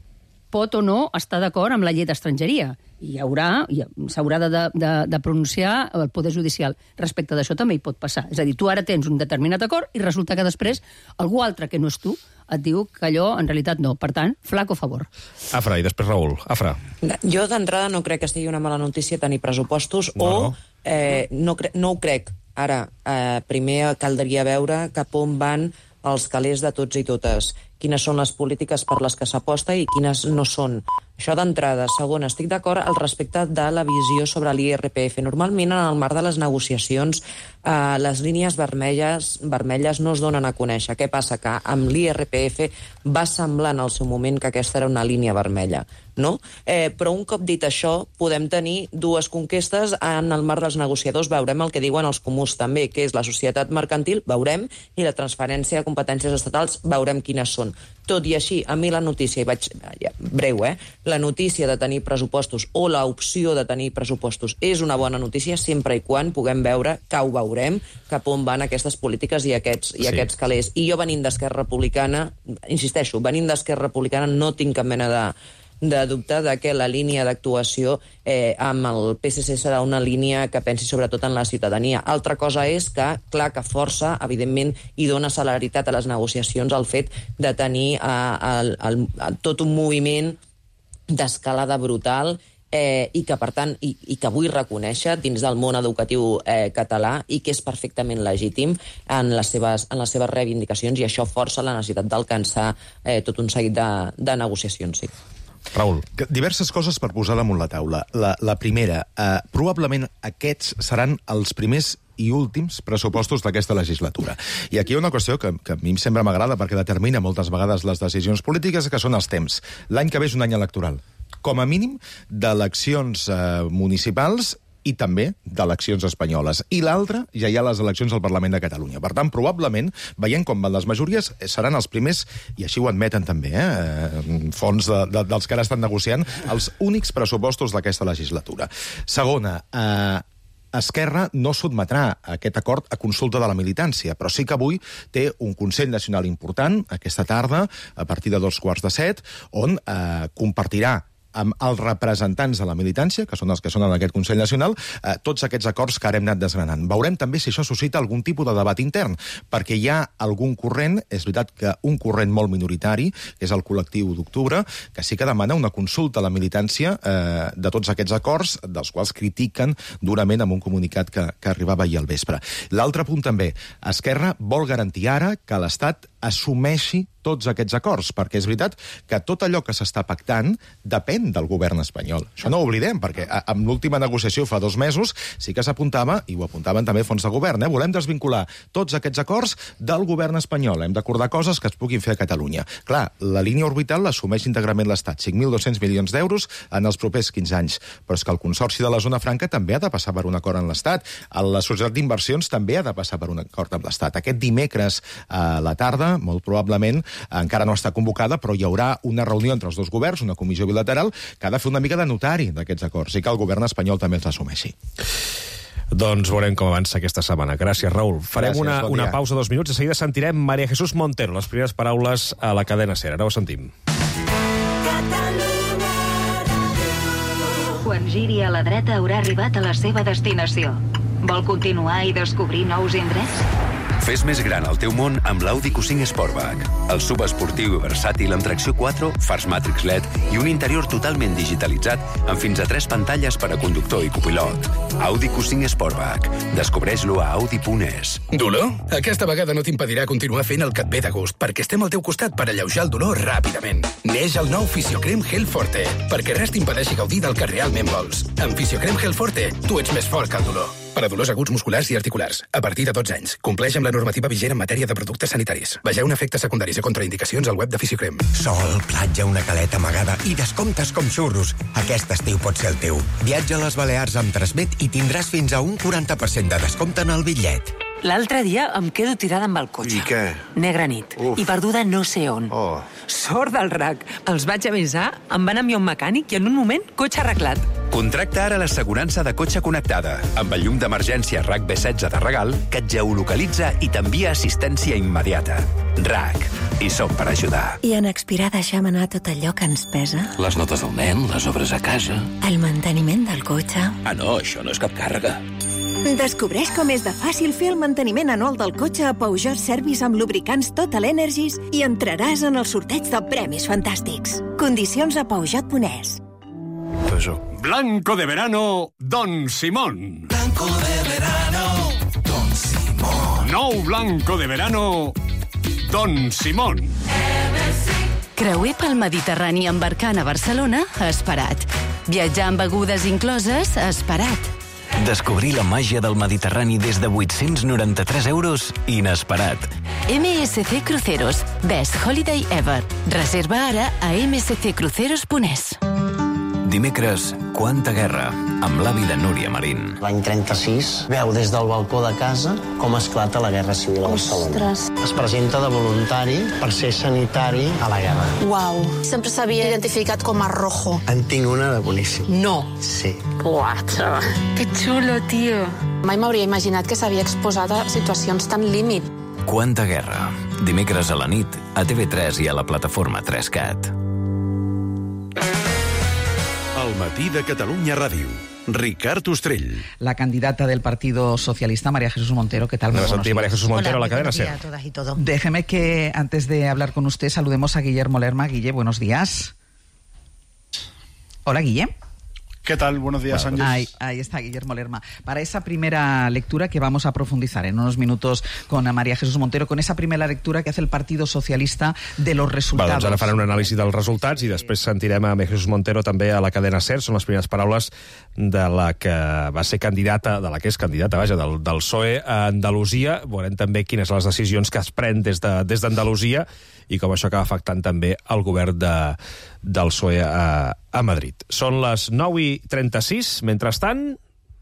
pot o no estar d'acord amb la llei d'estrangeria. I hi haurà, s'haurà de, de, de pronunciar el Poder Judicial. Respecte d'això també hi pot passar. És a dir, tu ara tens un determinat acord i resulta que després algú altre que no és tu et diu que allò en realitat no. Per tant, flaco favor. Afra, i després Raül. Afra. Jo d'entrada no crec que estigui una mala notícia tenir pressupostos no. o eh, no, cre no ho crec. Ara, eh, primer caldria veure cap on van els calés de tots i totes, quines són les polítiques per les que s'aposta i quines no són. Això d'entrada. Segon, estic d'acord al respecte de la visió sobre l'I R P F. Normalment, en el marc de les negociacions, eh, les línies vermelles, vermelles no es donen a conèixer. Què passa? Que amb l'I R P F va semblar en el seu moment que aquesta era una línia vermella. No? Eh, però un cop dit això, podem tenir dues conquestes en el marc dels negociadors. Veurem el que diuen els comuns també, que és la societat mercantil, veurem, i la transferència de competències estatals, veurem quines són. Tot i així, a mi la notícia, i vaig ja, breu, eh? la notícia de tenir pressupostos o l'opció de tenir pressupostos és una bona notícia sempre i quan puguem veure, que ho veurem, cap on van aquestes polítiques i aquests, i sí. aquests calés. I jo venint d'Esquerra Republicana, insisteixo, venint d'Esquerra Republicana no tinc cap mena de de dubte de que la línia d'actuació eh, amb el P S C serà una línia que pensi sobretot en la ciutadania. Altra cosa és que, clar, que força, evidentment, i dona celeritat a les negociacions el fet de tenir eh, el, el, el, tot un moviment d'escalada brutal eh, i que, per tant, i, i que vull reconèixer dins del món educatiu eh, català i que és perfectament legítim en les seves, en les seves reivindicacions, i això força la necessitat d'alcançar eh, tot un seguit de, de negociacions, sí. Raül. Diverses coses per posar damunt la taula. La, la primera, eh, probablement aquests seran els primers i últims pressupostos d'aquesta legislatura. I aquí hi ha una qüestió que, que a mi sempre m'agrada perquè determina moltes vegades les decisions polítiques, que són els temps. L'any que ve és un any electoral. Com a mínim, d'eleccions eh, municipals i també d'eleccions espanyoles. I l'altre, ja hi ha les eleccions al Parlament de Catalunya. Per tant, probablement, veient com van les majories, seran els primers, i així ho admeten també, eh, fons de, de, dels que ara estan negociant, els únics pressupostos d'aquesta legislatura. Segona, eh, Esquerra no sotmetrà aquest acord a consulta de la militància, però sí que avui té un Consell Nacional important, aquesta tarda, a partir de dos quarts de set, on eh, compartirà amb els representants de la militància, que són els que són en aquest Consell Nacional, eh, tots aquests acords que ara hem anat desgranant. Veurem també si això suscita algun tipus de debat intern, perquè hi ha algun corrent, és veritat que un corrent molt minoritari, que és el col·lectiu d'octubre, que sí que demana una consulta a la militància eh, de tots aquests acords, dels quals critiquen durament amb un comunicat que, que arribava ahir al vespre. L'altre punt també, Esquerra vol garantir ara que l'Estat assumeixi tots aquests acords, perquè és veritat que tot allò que s'està pactant depèn del govern espanyol. Això no ho oblidem, perquè amb l'última negociació fa dos mesos sí que s'apuntava, i ho apuntaven també fons de govern, eh? Volem desvincular tots aquests acords del govern espanyol. Hem d'acordar coses que es puguin fer a Catalunya. Clar, la línia orbital l'assumeix íntegrament l'Estat, cinc mil dos-cents milions d'euros en els propers quinze anys. Però és que el Consorci de la Zona Franca també ha de passar per un acord amb l'Estat. La Societat d'Inversions també ha de passar per un acord amb l'Estat. Aquest dimecres a la tarda, molt probablement, encara no està convocada, però hi haurà una reunió entre els dos governs, una comissió bilateral, que ha de fer una mica de notari d'aquests acords, i que el govern espanyol també els assumeixi. Doncs veurem com avança aquesta setmana. Gràcies, Raül. Farem Gràcies, una, bon una pausa de dos minuts, de seguida sentirem María Jesús Montero, les primeres paraules a la cadena SER. Ara ho sentim. Quan giri a la dreta haurà arribat a la seva destinació. Vol continuar i descobrir nous indrets? Fes més gran el teu món amb l'Audi Q cinc Sportback. El subesportiu i versàtil amb tracció quatre, fars Matrix L E D i un interior totalment digitalitzat amb fins a tres pantalles per a conductor i copilot. Audi Q cinc Sportback. Descobreix-lo a audi punt es. Dolor? Aquesta vegada no t'impedirà continuar fent el que et ve de gust, perquè estem al teu costat per alleujar el dolor ràpidament. Neix el nou Fisiocrem Gel Forte, perquè res t'impedeixi gaudir del que realment vols. Amb Fisiocrem Gel Forte, tu ets més fort que el dolor. Per a dolors aguts musculars i articulars, a partir de dotze anys. Compleix amb la normativa vigent en matèria de productes sanitaris. Vegeu efectes secundaris i contraindicacions al web de Fisiocrem. Sol, platja, una caleta amagada i descomptes com xurros. Aquest estiu pot ser el teu. Viatja a les Balears amb Transmet i tindràs fins a un quaranta per cent de descompte en el bitllet. L'altre dia em quedo tirada amb el cotxe. I què? Negra nit. Uf. I perduda no sé on. Oh. Sort del R A C. Els vaig avisar, em van enviar un mecànic i en un moment, cotxe arreglat. Contracta ara l'assegurança de cotxe connectada amb el llum d'emergència R A C B setze de regal que et geolocalitza i t'envia assistència immediata. R A C. hi som per ajudar. I en Expirar deixem anar tot allò que ens pesa? Les notes del nen, les obres a casa... El manteniment del cotxe? Ah, no, això no és cap càrrega. Descobreix com és de fàcil fer el manteniment anual del cotxe a Peugeot Service amb lubricants Total Energies i entraràs en el sorteig de premis fantàstics. Condicions a peugeot punt es. Blanco de verano, Don Simón. Blanco de verano, Don Simón. Nou blanco de verano, Don Simón. Creuer pel Mediterrani embarcant a Barcelona, esperat. Viatjar amb begudes incloses, esperat. Descobrir la màgia del Mediterrani des de vuit-cents noranta-tres euros, inesperat. M S C Cruceros, Best Holiday Ever. Reserva ara a m s c cruceros punt es. Dimecres, Quanta guerra, amb l'avi de Núria Marín. L'any trenta-sis veu des del balcó de casa com esclata la Guerra Civil a Barcelona. Es presenta de voluntari per ser sanitari a la guerra. Uau, sempre s'havia identificat com a rojo. En tinc una de boníssim. No. Sí. Uah, xava. Que xulo, tio. Mai m'hauria imaginat que s'havia exposat a situacions tan límit. Quanta guerra, dimecres a la nit, a T V tres i a la plataforma tres cat. El matí de Catalunya Ràdio. Ricard Ostrell. La candidata del Partido Socialista, María Jesús Montero. ¿Qué tal? Buenos días, María Jesús Montero, Hola, la cadena SER. SER. Todas y todo. Déjeme que antes de hablar con usted saludemos a Guillermo Lerma. Guille, buenos días. Hola, Guille. ¿Qué tal? Buenos días, Ángel. Ahí, ahí está Guillermo Lerma. Para esa primera lectura que vamos a profundizar en unos minutos con María Jesús Montero, con esa primera lectura que hace el Partido Socialista de los resultados. Va, doncs ara farem un anàlisi dels resultats i després sentirem a María Jesús Montero també a la cadena SER. Són les primeres paraules de la que va ser candidata, de la que és candidata, vaja, del, del P S O E a Andalusia. Veurem també quines són les decisions que es pren des de, des d'Andalusia i com això acaba afectant també el govern de, del P S O E a, a Madrid. Són les nou i trenta-sis. Mentrestant,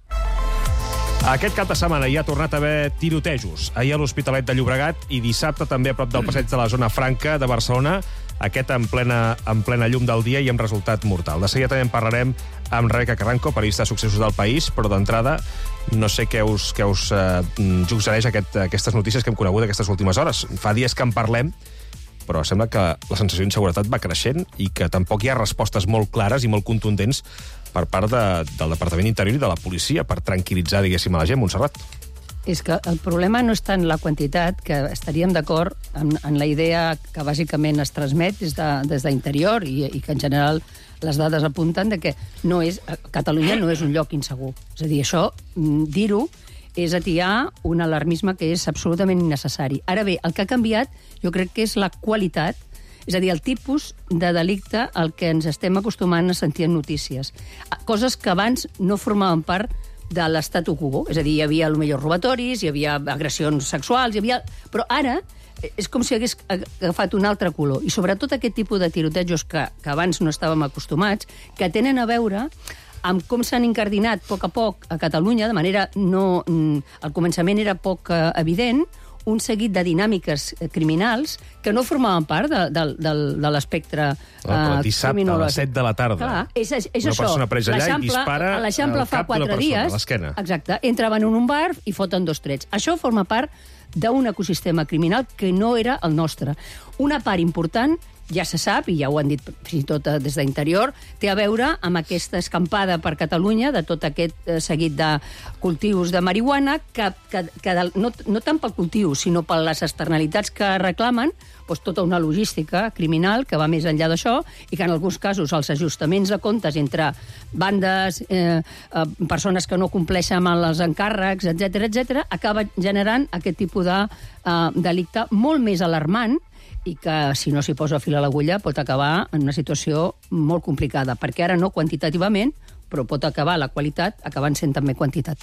aquest cap de setmana hi ha tornat a haver tirotejos. Ahir a l'Hospitalet de Llobregat i dissabte també a prop del passeig de la Zona Franca de Barcelona, aquest en plena, en plena llum del dia i amb resultat mortal. De seguida també en parlarem amb Rebeca Carranco, periodista de Successos del País, però d'entrada no sé què us, què us eh, suggereix aquest, aquestes notícies que hem conegut aquestes últimes hores. Fa dies que en parlem, però sembla que la sensació d'inseguretat va creixent i que tampoc hi ha respostes molt clares i molt contundents per part de, del Departament d'Interior i de la policia per tranquil·litzar, diguéssim, a la gent. Montserrat. És que el problema no és tant la quantitat, que estaríem d'acord en, en la idea que bàsicament es transmet des de, des d'Interior i, i que en general les dades apunten de que no és, Catalunya no és un lloc insegur. És a dir, això, dir-ho, és atiar un alarmisme que és absolutament innecessari. Ara bé, el que ha canviat jo crec que és la qualitat, és a dir, el tipus de delicte al que ens estem acostumant a sentir en notícies. Coses que abans no formaven part de l'statu quo, és a dir, hi havia potser robatoris, hi havia agressions sexuals, hi havia... però ara és com si hagués agafat un altre color. I sobretot aquest tipus de tirotejos que, que abans no estàvem acostumats, que tenen a veure amb com s'han incardinat a poc a poc a Catalunya, de manera no... Al començament era poc evident, un seguit de dinàmiques criminals que no formaven part de, de, de, de l'espectre uh, dissabte a les set de la tarda. Clar, és, és, és una això. persona presa allà i dispara a l'Eixample fa quatre dies, a l'esquena. Exacte, entraven en un bar i foten dos trets. Això forma part d'un ecosistema criminal que no era el nostre. Una part important, ja se sap, i ja ho han dit fins i tot des d'Interior, té a veure amb aquesta escampada per Catalunya de tot aquest eh, seguit de cultius de marihuana que, que, que del, no, no tant pel cultiu, sinó per les externalitats que reclamen, doncs tota una logística criminal que va més enllà d'això i que en alguns casos els ajustaments de comptes entre bandes, eh, eh, persones que no compleixen amb els encàrrecs, etcètera, etcètera, acaba generant aquest tipus de eh, delicte molt més alarmant i que, si no s'hi posa fil a l'agulla, pot acabar en una situació molt complicada, perquè ara no quantitativament, però pot acabar la qualitat acabant sent també quantitat.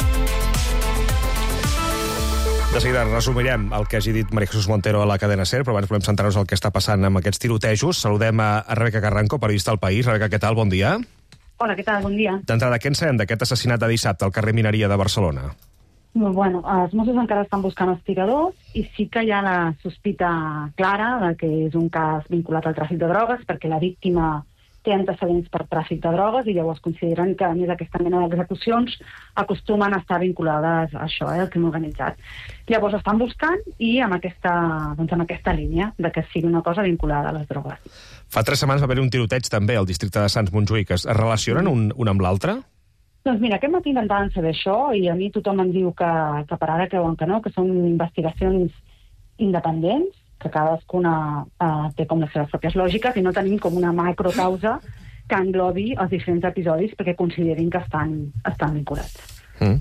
De seguida resumirem el que hagi dit María Jesús Montero a la cadena SER, però abans volem centrar-nos al que està passant amb aquests tirotejos. Saludem a Rebeca Carranco, periodista del País. Rebeca, què tal? Bon dia. Hola, què tal? Bon dia. D'entrada, què en sabem d'aquest assassinat de dissabte al carrer Mineria de Barcelona? Bueno, els Mossos encara estan buscant els tiradors i sí que hi ha la sospita clara de que és un cas vinculat al tràfic de drogues perquè la víctima té antecedents per tràfic de drogues i llavors consideren que, a més, aquesta mena d'execucions acostumen a estar vinculades a això, eh, al crim organitzat. Llavors estan buscant i amb aquesta, doncs, amb aquesta línia de que sigui una cosa vinculada a les drogues. Fa tres setmanes va haver un tiroteig també al districte de Sants Montjuïc. Es relacionen un, un amb l'altre? Doncs mira, aquest matí intentaven saber això i a mi tothom em diu que, que per ara creuen que no, que són investigacions independents, que cadascuna uh, té com les seves pròpies lògiques i no tenim com una macrocausa que englobi els diferents episodis perquè considerin que estan, estan vinculats. Mm.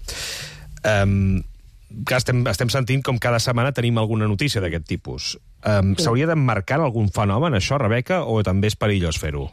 Um, que estem, estem sentint com cada setmana tenim alguna notícia d'aquest tipus. Um, sí. S'hauria d'emmarcar algun fenomen, això, Rebeca, o també és perillós fer-ho?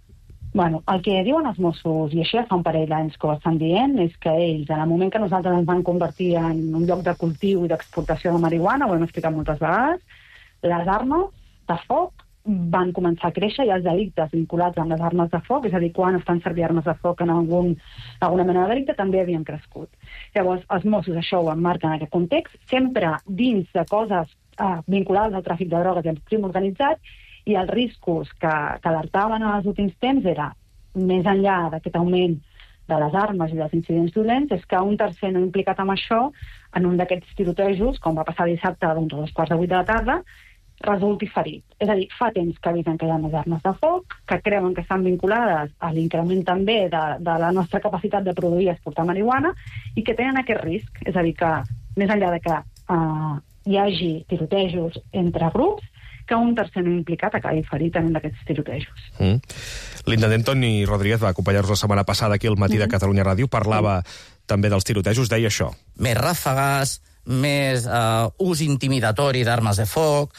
Bueno, el que diuen els Mossos, i això ja fa un parell d'anys que ho estan dient, és que ells, en el moment que nosaltres ens van convertir en un lloc de cultiu i d'exportació de marihuana, ho hem explicat moltes vegades, les armes de foc van començar a créixer i els delictes vinculats amb les armes de foc, és a dir, quan estan servir armes de foc en algun, alguna mena de delicte, també havien crescut. Llavors, els Mossos això ho emmarquen en aquest context, sempre dins de coses eh, vinculades al tràfic de drogues i al crim organitzat, i els riscos que, que alertaven en els últims temps era, més enllà d'aquest augment de les armes i dels incidents violents, és que un tercer no implicat amb això, en un d'aquests tirotejos, com va passar dissabte doncs, a les quarts de vuit de la tarda, resulti ferit. És a dir, fa temps que avisen que hi ha més armes de foc, que creuen que estan vinculades a l'increment també de, de la nostra capacitat de produir i exportar marihuana, i que tenen aquest risc. És a dir, que més enllà de que uh, hi hagi tirotejos entre grups, que un tercer no implicat acabi ferit en un d'aquests tirotejos. Mm. L'intendent Toni Rodríguez va acompanyar-nos la setmana passada aquí al matí mm-hmm. de Catalunya Ràdio, parlava mm. també dels tirotejos, deia això. Més ràfegues, més uh, ús intimidatori d'armes de foc,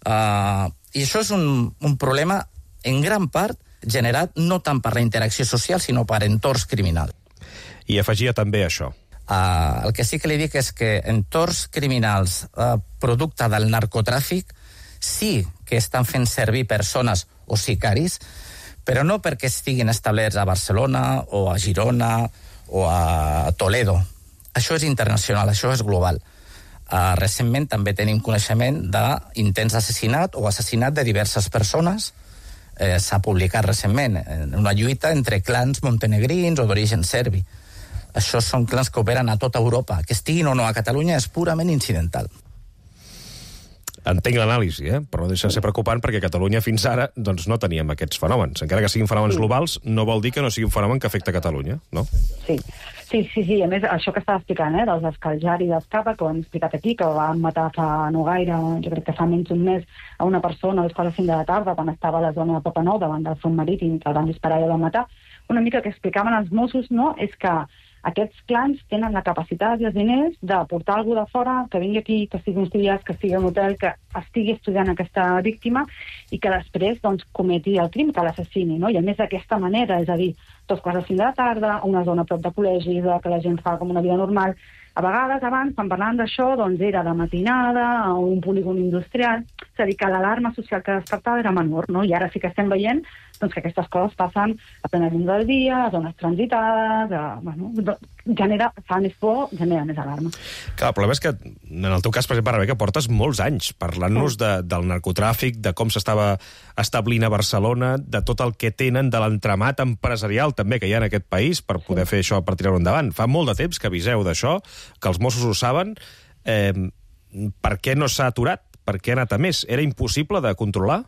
uh, i això és un, un problema en gran part generat no tant per la interacció social, sinó per entorns criminals. I afegia també això. Uh, el que sí que li dic és que entorns criminals uh, producte del narcotràfic sí que estan fent servir persones o sicaris, però no perquè estiguin establerts a Barcelona o a Girona o a Toledo. Això és internacional, això és global. Uh, recentment també tenim coneixement d'intents d'assassinat o assassinat de diverses persones. Eh, s'ha publicat recentment en una lluita entre clans montenegrins o d'origen serbi. Això són clans que operen a tota Europa. Que estiguin o no a Catalunya és purament incidental. Entenc l'anàlisi, eh? Però no deixa de ser preocupant perquè a Catalunya fins ara doncs, no teníem aquests fenòmens. Encara que siguin fenòmens sí. globals, no vol dir que no sigui un fenomen que afecta Catalunya, no? Sí, sí, sí, sí. A més, això que estava explicant, eh, dels Escaljar i dels Capa, que ho hem explicat aquí, que van matar fa no gaire, jo crec que fa menys d'un mes, a una persona a les quatre o cinc de la tarda, quan estava a la zona de Popanou, davant del front marítim, que el van disparar i el van matar. Una mica que explicaven els Mossos, no?, és que aquests clans tenen la capacitat i els diners de portar algú de fora, que vingui aquí, que estigui uns dies, que estigui a un hotel, que estigui estudiant aquesta víctima i que després doncs, cometi el crim, que l'assassini, no? I a més d'aquesta manera, és a dir, dos quarts de cinc de la tarda, una zona prop de col·legis, que la gent fa com una vida normal. A vegades, abans, quan parlàvem d'això, doncs era de matinada, a un polígon industrial, és a dir, que l'alarma social que despertava era menor, no? I ara sí que estem veient doncs, que aquestes coses passen a plena llum del dia, a zones transitades, a, bueno, genera, fa més por, genera més alarma. Clar, el problema és que, en el teu cas, per exemple, Rebeca, portes molts anys parlant-nos de, del narcotràfic, de com s'estava establint a Barcelona, de tot el que tenen, de l'entramat empresarial també que hi ha en aquest país per poder fer això, per tirar-ho endavant. Fa molt de temps que aviseu d'això, que els Mossos ho saben. Eh, per què no s'ha aturat? Per què ha anat a més? Era impossible de controlar?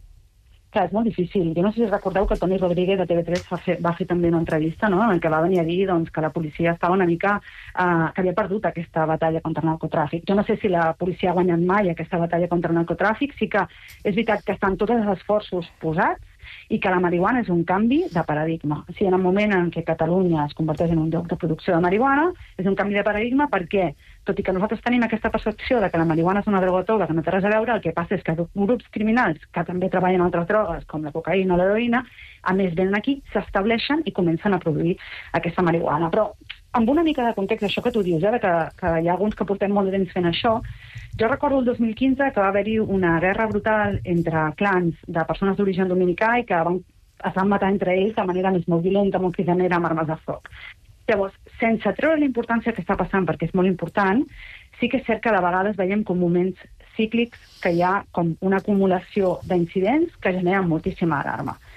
Clar, és molt difícil. Jo no sé si recordeu que Toni Rodríguez de T V tres va fer, va fer també una entrevista, no?, en què va venir a dir doncs, que la policia estava una mica... Uh, que havia perdut aquesta batalla contra el narcotràfic. Jo no sé si la policia ha guanyat mai aquesta batalla contra el narcotràfic, sí que és veritat que estan tots els esforços posats i que la marihuana és un canvi de paradigma. O sigui, en el moment en què Catalunya es converteix en un lloc de producció de marihuana, és un canvi de paradigma perquè, tot i que nosaltres tenim aquesta percepció de que la marihuana és una droga tova que no té res a veure, el que passa és que grups criminals que també treballen altres drogues, com la cocaïna o l'heroïna, a més venen aquí, s'estableixen i comencen a produir aquesta marihuana. Però amb una mica de context d'això que tu dius, eh, que, que hi ha alguns que portem molt de temps fent això, jo recordo el dos mil quinze que va haver-hi una guerra brutal entre clans de persones d'origen dominicà i que van, es van matar entre ells de manera més molt violenta, molt cridanera, amb armes de foc. Llavors, sense treure la importància que està passant, perquè és molt important, sí que és cert que de vegades veiem com moments cíclics que hi ha com una acumulació d'incidents que generen moltíssima alarma.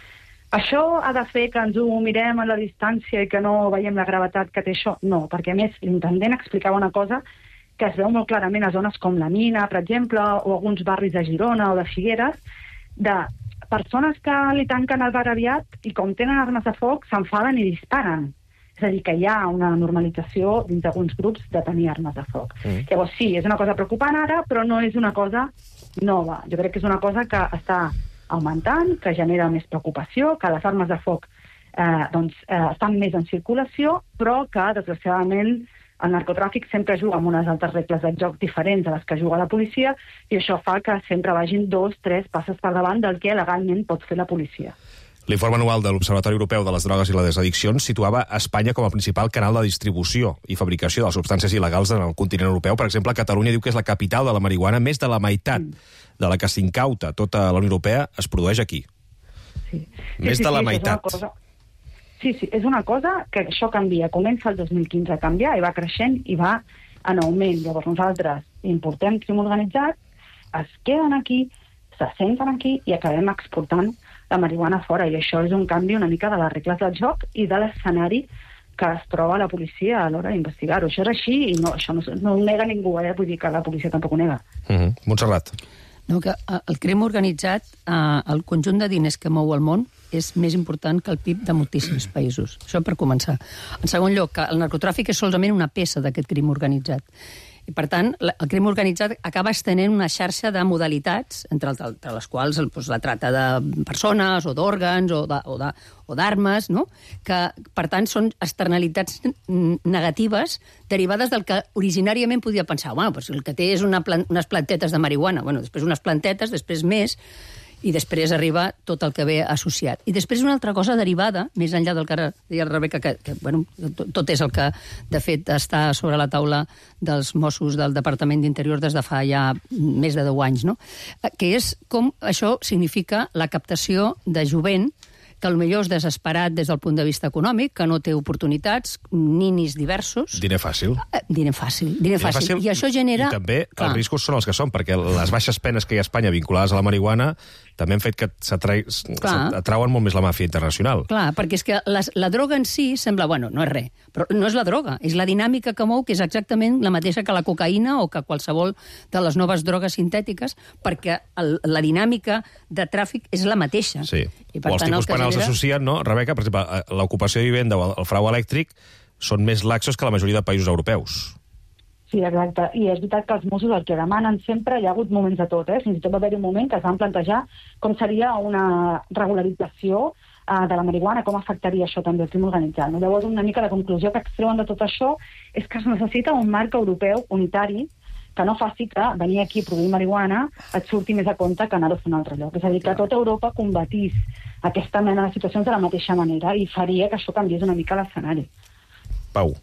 Això ha de fer que ens ho mirem a la distància i que no veiem la gravetat que té això? No, perquè a més l'intendent explicava una cosa que es veu molt clarament a zones com la Mina, per exemple, o alguns barris de Girona o de Figueres, de persones que li tanquen el bar aviat i com tenen armes de foc s'enfaden i disparen. És a dir, que hi ha una normalització dins d'alguns grups de tenir armes de foc. Mm. Llavors sí, és una cosa preocupant ara, però no és una cosa nova. Jo crec que és una cosa que està augmentant, que genera més preocupació, que les armes de foc eh, doncs, eh, estan més en circulació, però que, desgraciadament, el narcotràfic sempre juga amb unes altres regles de joc diferents a les que juga la policia i això fa que sempre vagin dos, tres passes per davant del que legalment pot fer la policia. L'informe anual de l'Observatori Europeu de les Drogues i les Addiccions situava Espanya com a principal canal de distribució i fabricació de substàncies il·legals en el continent europeu. Per exemple, Catalunya diu que és la capital de la marihuana. Més de la meitat de la que s'incauta tota la Unió Europea es produeix aquí. Sí. Més sí, sí, de la sí, meitat. És cosa... Sí, sí, és una cosa que això canvia. Comença el dos mil quinze a canviar i va creixent i va en augment. Llavors nosaltres importem crim organitzat, es queden aquí, se senten aquí i acabem exportant la marihuana fora. I això és un canvi una mica de les regles del joc i de l'escenari que es troba la policia a l'hora d'investigar-ho. Això era així i no, això no, no ho nega ningú, eh? Vull dir que la policia tampoc ho nega. Mm -hmm. Montserrat. No, que el crim organitzat, eh, el conjunt de diners que mou el món, és més important que el P I B de moltíssims països. Això per començar. En segon lloc, que el narcotràfic és solament una peça d'aquest crim organitzat. I, per tant, el crim organitzat acaba estenent una xarxa de modalitats, entre, entre les quals doncs, la trata de persones o d'òrgans o d'armes, no? Que, per tant, són externalitats negatives derivades del que originàriament podia pensar. Bueno, doncs el que té és una plant, unes plantetes de marihuana, bueno, després unes plantetes, després més, i després arriba tot el que ve associat. I després una altra cosa derivada, més enllà del que ara deia la Rebeca, que, que bueno, tot, tot és el que, de fet, està sobre la taula dels Mossos del Departament d'Interior des de fa ja més de deu anys, no? Que és com això significa la captació de jovent que potser és desesperat des del punt de vista econòmic, que no té oportunitats, ninis diversos. Diner fàcil. Diner fàcil. Diner fàcil. I això genera... I també clar, els riscos són els que són, perquè les baixes penes que hi ha a Espanya vinculades a la marihuana també han fet que s'atrauen molt més la màfia internacional. Clar, perquè és que les, la droga en si sembla, bueno, no és res, però no és la droga, és la dinàmica que mou, que és exactament la mateixa que la cocaïna o que qualsevol de les noves drogues sintètiques, perquè el, la dinàmica de tràfic és la mateixa. Sí. I per o els tant, tipus penals genera... associats, no? Rebeca, per exemple, l'ocupació de vivenda o el frau elèctric són més laxos que la majoria de països europeus. Sí, exacte. I és veritat que els Mossos el que demanen sempre, hi ha hagut moments de tot, eh? Fins i tot va haver un moment que es van plantejar com seria una regularització uh, de la marihuana, com afectaria això també el crim organitzat. No? Llavors, una mica la conclusió que extreuen de tot això és que es necessita un marc europeu unitari que no faci que venir aquí a produir marihuana et surti més a compte que anar-ho a fer un altre lloc. És a dir, que tota Europa combatís aquesta mena de situacions de la mateixa manera i faria que això canviés una mica l'escenari. Pau.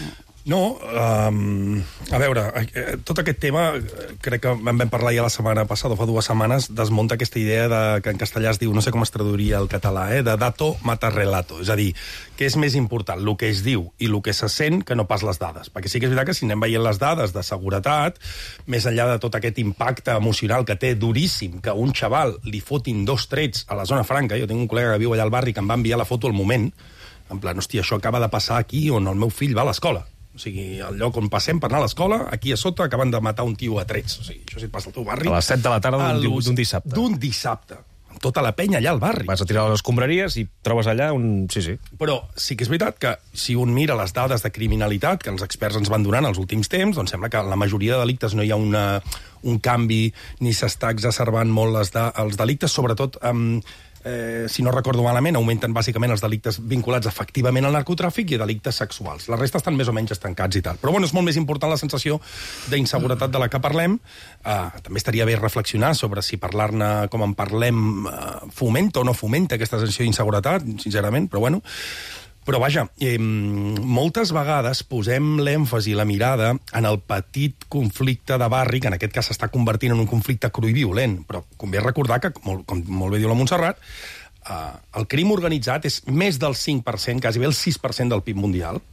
No, um, a veure, tot aquest tema, crec que en vam parlar ja la setmana passada, fa dues setmanes, desmunta aquesta idea de, que en castellà es diu, no sé com es traduiria al català, eh, de dato mata relato. És a dir, què és més important, el que es diu i el que se sent que no pas les dades. Perquè sí que és veritat que si anem veient les dades de seguretat, més enllà de tot aquest impacte emocional que té duríssim, que un xaval li fotin dos trets a la zona franca, jo tinc un col·lega que viu allà al barri que em va enviar la foto al moment, en plan, hòstia, això acaba de passar aquí on el meu fill va a l'escola. O sigui, el lloc on passem per anar a l'escola, aquí a sota acaben de matar un tio a trets. O sigui, això si et passa al teu barri... A les set de la tarda d'un dissabte. D'un dissabte. Amb tota la penya allà al barri. Vas a tirar les escombraries i trobes allà un... Sí, sí. Però sí que és veritat que si un mira les dades de criminalitat que els experts ens van donant els últims temps, doncs sembla que en la majoria de delictes no hi ha una, un canvi ni s'està exacerbant molt les de, els delictes, sobretot... Um, Eh, si no recordo malament, augmenten bàsicament els delictes vinculats efectivament al narcotràfic i delictes sexuals. La resta estan més o menys estancats i tal. Però bueno, és molt més important la sensació d'inseguretat de la que parlem. Eh, també estaria bé reflexionar sobre si parlar-ne com en parlem eh, fomenta o no fomenta aquesta sensació d'inseguretat, sincerament, però bueno... Però vaja, eh, moltes vegades posem l'èmfasi i la mirada en el petit conflicte de barri, que en aquest cas s'està convertint en un conflicte cru i violent, però convé recordar que, com, com molt bé diu la Montserrat, eh, el crim organitzat és més del cinc per cent, quasi bé el sis per cent del P I B mundial,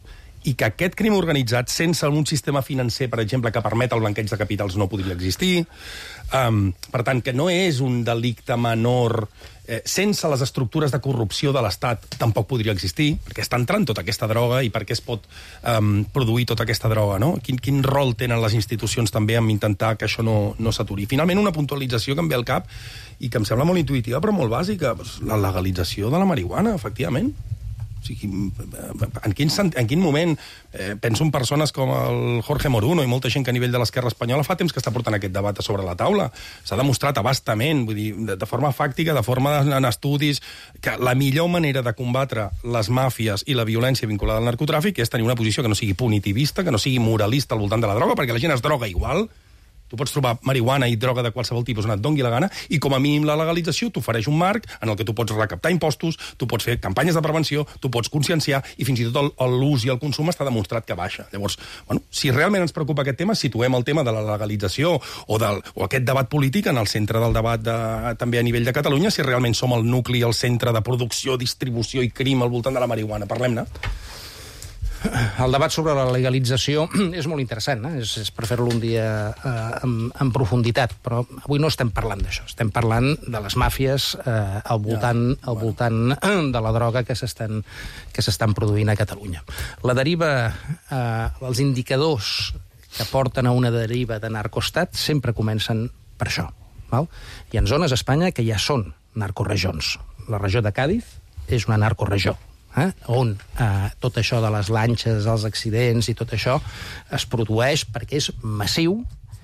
i que aquest crim organitzat, sense un sistema financer, per exemple, que permet el blanqueig de capitals, no podria existir. Um, per tant, que no és un delicte menor, eh, sense les estructures de corrupció de l'Estat tampoc podria existir, perquè està entrant tota aquesta droga i per què es pot um, produir tota aquesta droga, no? Quin, quin rol tenen les institucions també en intentar que això no, no s'aturi? Finalment, una puntualització que em ve al cap i que em sembla molt intuïtiva però molt bàsica, la legalització de la marihuana, efectivament. O sigui, en quin, en quin moment eh, penso en persones com el Jorge Moruno i molta gent que a nivell de l'esquerra espanyola fa temps que està portant aquest debat sobre la taula. S'ha demostrat abastament, vull dir, de, de forma fàctica, de forma en estudis, que la millor manera de combatre les màfies i la violència vinculada al narcotràfic és tenir una posició que no sigui punitivista, que no sigui moralista al voltant de la droga, perquè la gent es droga igual. Tu pots trobar marihuana i droga de qualsevol tipus on et dongui la gana, i com a mínim la legalització t'ofereix un marc en el que tu pots recaptar impostos, tu pots fer campanyes de prevenció, tu pots conscienciar, i fins i tot l'ús i el consum està demostrat que baixa. Llavors, bueno, si realment ens preocupa aquest tema, situem el tema de la legalització o, del, o aquest debat polític en el centre del debat de, també a nivell de Catalunya, si realment som el nucli, el centre de producció, distribució i crim al voltant de la marihuana. Parlem-ne. El debat sobre la legalització és molt interessant, eh? és, és per fer-lo un dia eh, en, en profunditat, però avui no estem parlant d'això, estem parlant de les màfies eh, al voltant, ja, al voltant bueno. de la droga que s'estan que s'estan produint a Catalunya. La deriva, eh, els indicadors que porten a una deriva de narcostat sempre comencen per això. Val? Hi ha zones a Espanya que ja són narcoregions. La regió de Càdiz és una narcoregió. Eh, on eh, tot això de les lanxes, els accidents i tot això es produeix perquè és massiu,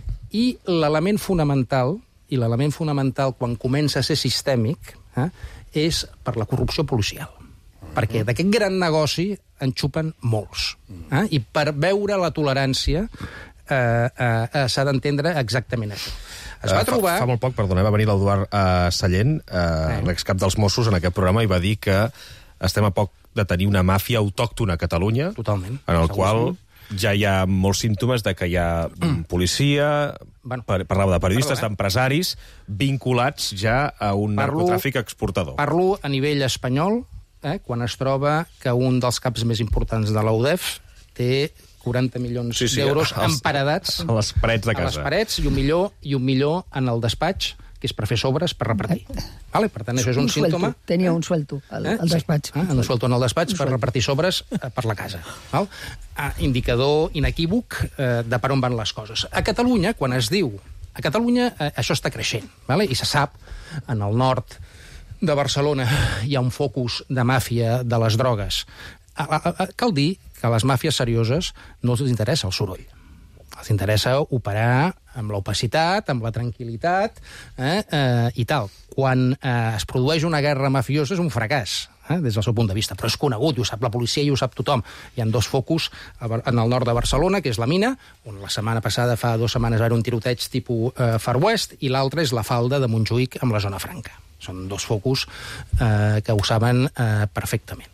i l'element fonamental, i l'element fonamental quan comença a ser sistèmic, eh, és per la corrupció policial. Perquè d'aquest gran negoci en xupen molts. Eh, I per veure la tolerància eh, eh, s'ha d'entendre exactament això. Es va trobar... Fa, fa molt poc, perdona, va venir l'Eduard eh, Sallent, eh, eh. l'excap dels Mossos, en aquest programa, i va dir que estem a poc de tenir una màfia autòctona a Catalunya, totalment, en el qual ja hi ha molts símptomes de que hi ha policia, bueno, parlava de periodistes, d'empresaris, vinculats ja a un parlo, narcotràfic exportador. Parlo a nivell espanyol, eh, quan es troba que un dels caps més importants de l'U D E F té quaranta milions sí, sí, d'euros emparedats a les parets de casa. A les parets, i un milió, i un milió en el despatx, que és per fer sobres, per repartir. Vale? Per tant, això és un, un símptoma... Suelto. Tenia un suelto al, eh? al despatx. Sí. Ah, un suelto en el despatx per repartir sobres eh, per la casa. Val? Ah, indicador inequívoc eh, de per on van les coses. A Catalunya, quan es diu... A Catalunya eh, això està creixent, vale? I se sap, en el nord de Barcelona hi ha un focus de màfia de les drogues. A, a, a, cal dir que a les màfies serioses no els interessa el soroll. Els interessa operar amb l'opacitat, amb la tranquil·litat eh, eh, i tal. Quan eh, es produeix una guerra mafiosa és un fracàs, eh, des del seu punt de vista, però és conegut, i ho sap la policia i ho sap tothom. Hi ha dos focus en el nord de Barcelona, que és la Mina, on la setmana passada, fa dues setmanes, va haver un tiroteig tipus eh, Far West, i l'altre és la falda de Montjuïc amb la zona franca. Són dos focus eh, que ho saben eh, perfectament.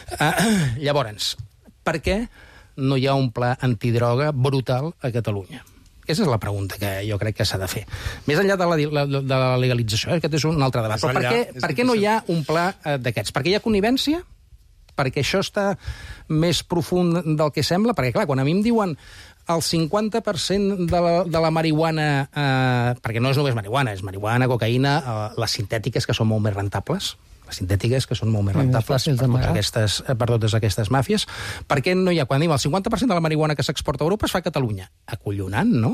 Eh, llavors, per què no hi ha un pla antidroga brutal a Catalunya? Aquesta és la pregunta que jo crec que s'ha de fer. Més enllà de la, la, de la legalització, aquest és un altre debat. Però per què, per què no hi ha un pla eh, d'aquests? Perquè hi ha connivència? Perquè això està més profund del que sembla? Perquè, clar, quan a mi em diuen el cinquanta per cent de la, de la marihuana, eh, perquè no és només marihuana, és marihuana, cocaïna, eh, les sintètiques, que són molt més rentables, les sintètiques, que són molt més rentables per totes, aquestes, per totes aquestes màfies. Per què no hi ha, quan diu el cinquanta per cent de la marihuana que s'exporta a Europa es fa a Catalunya? Acollonant, no?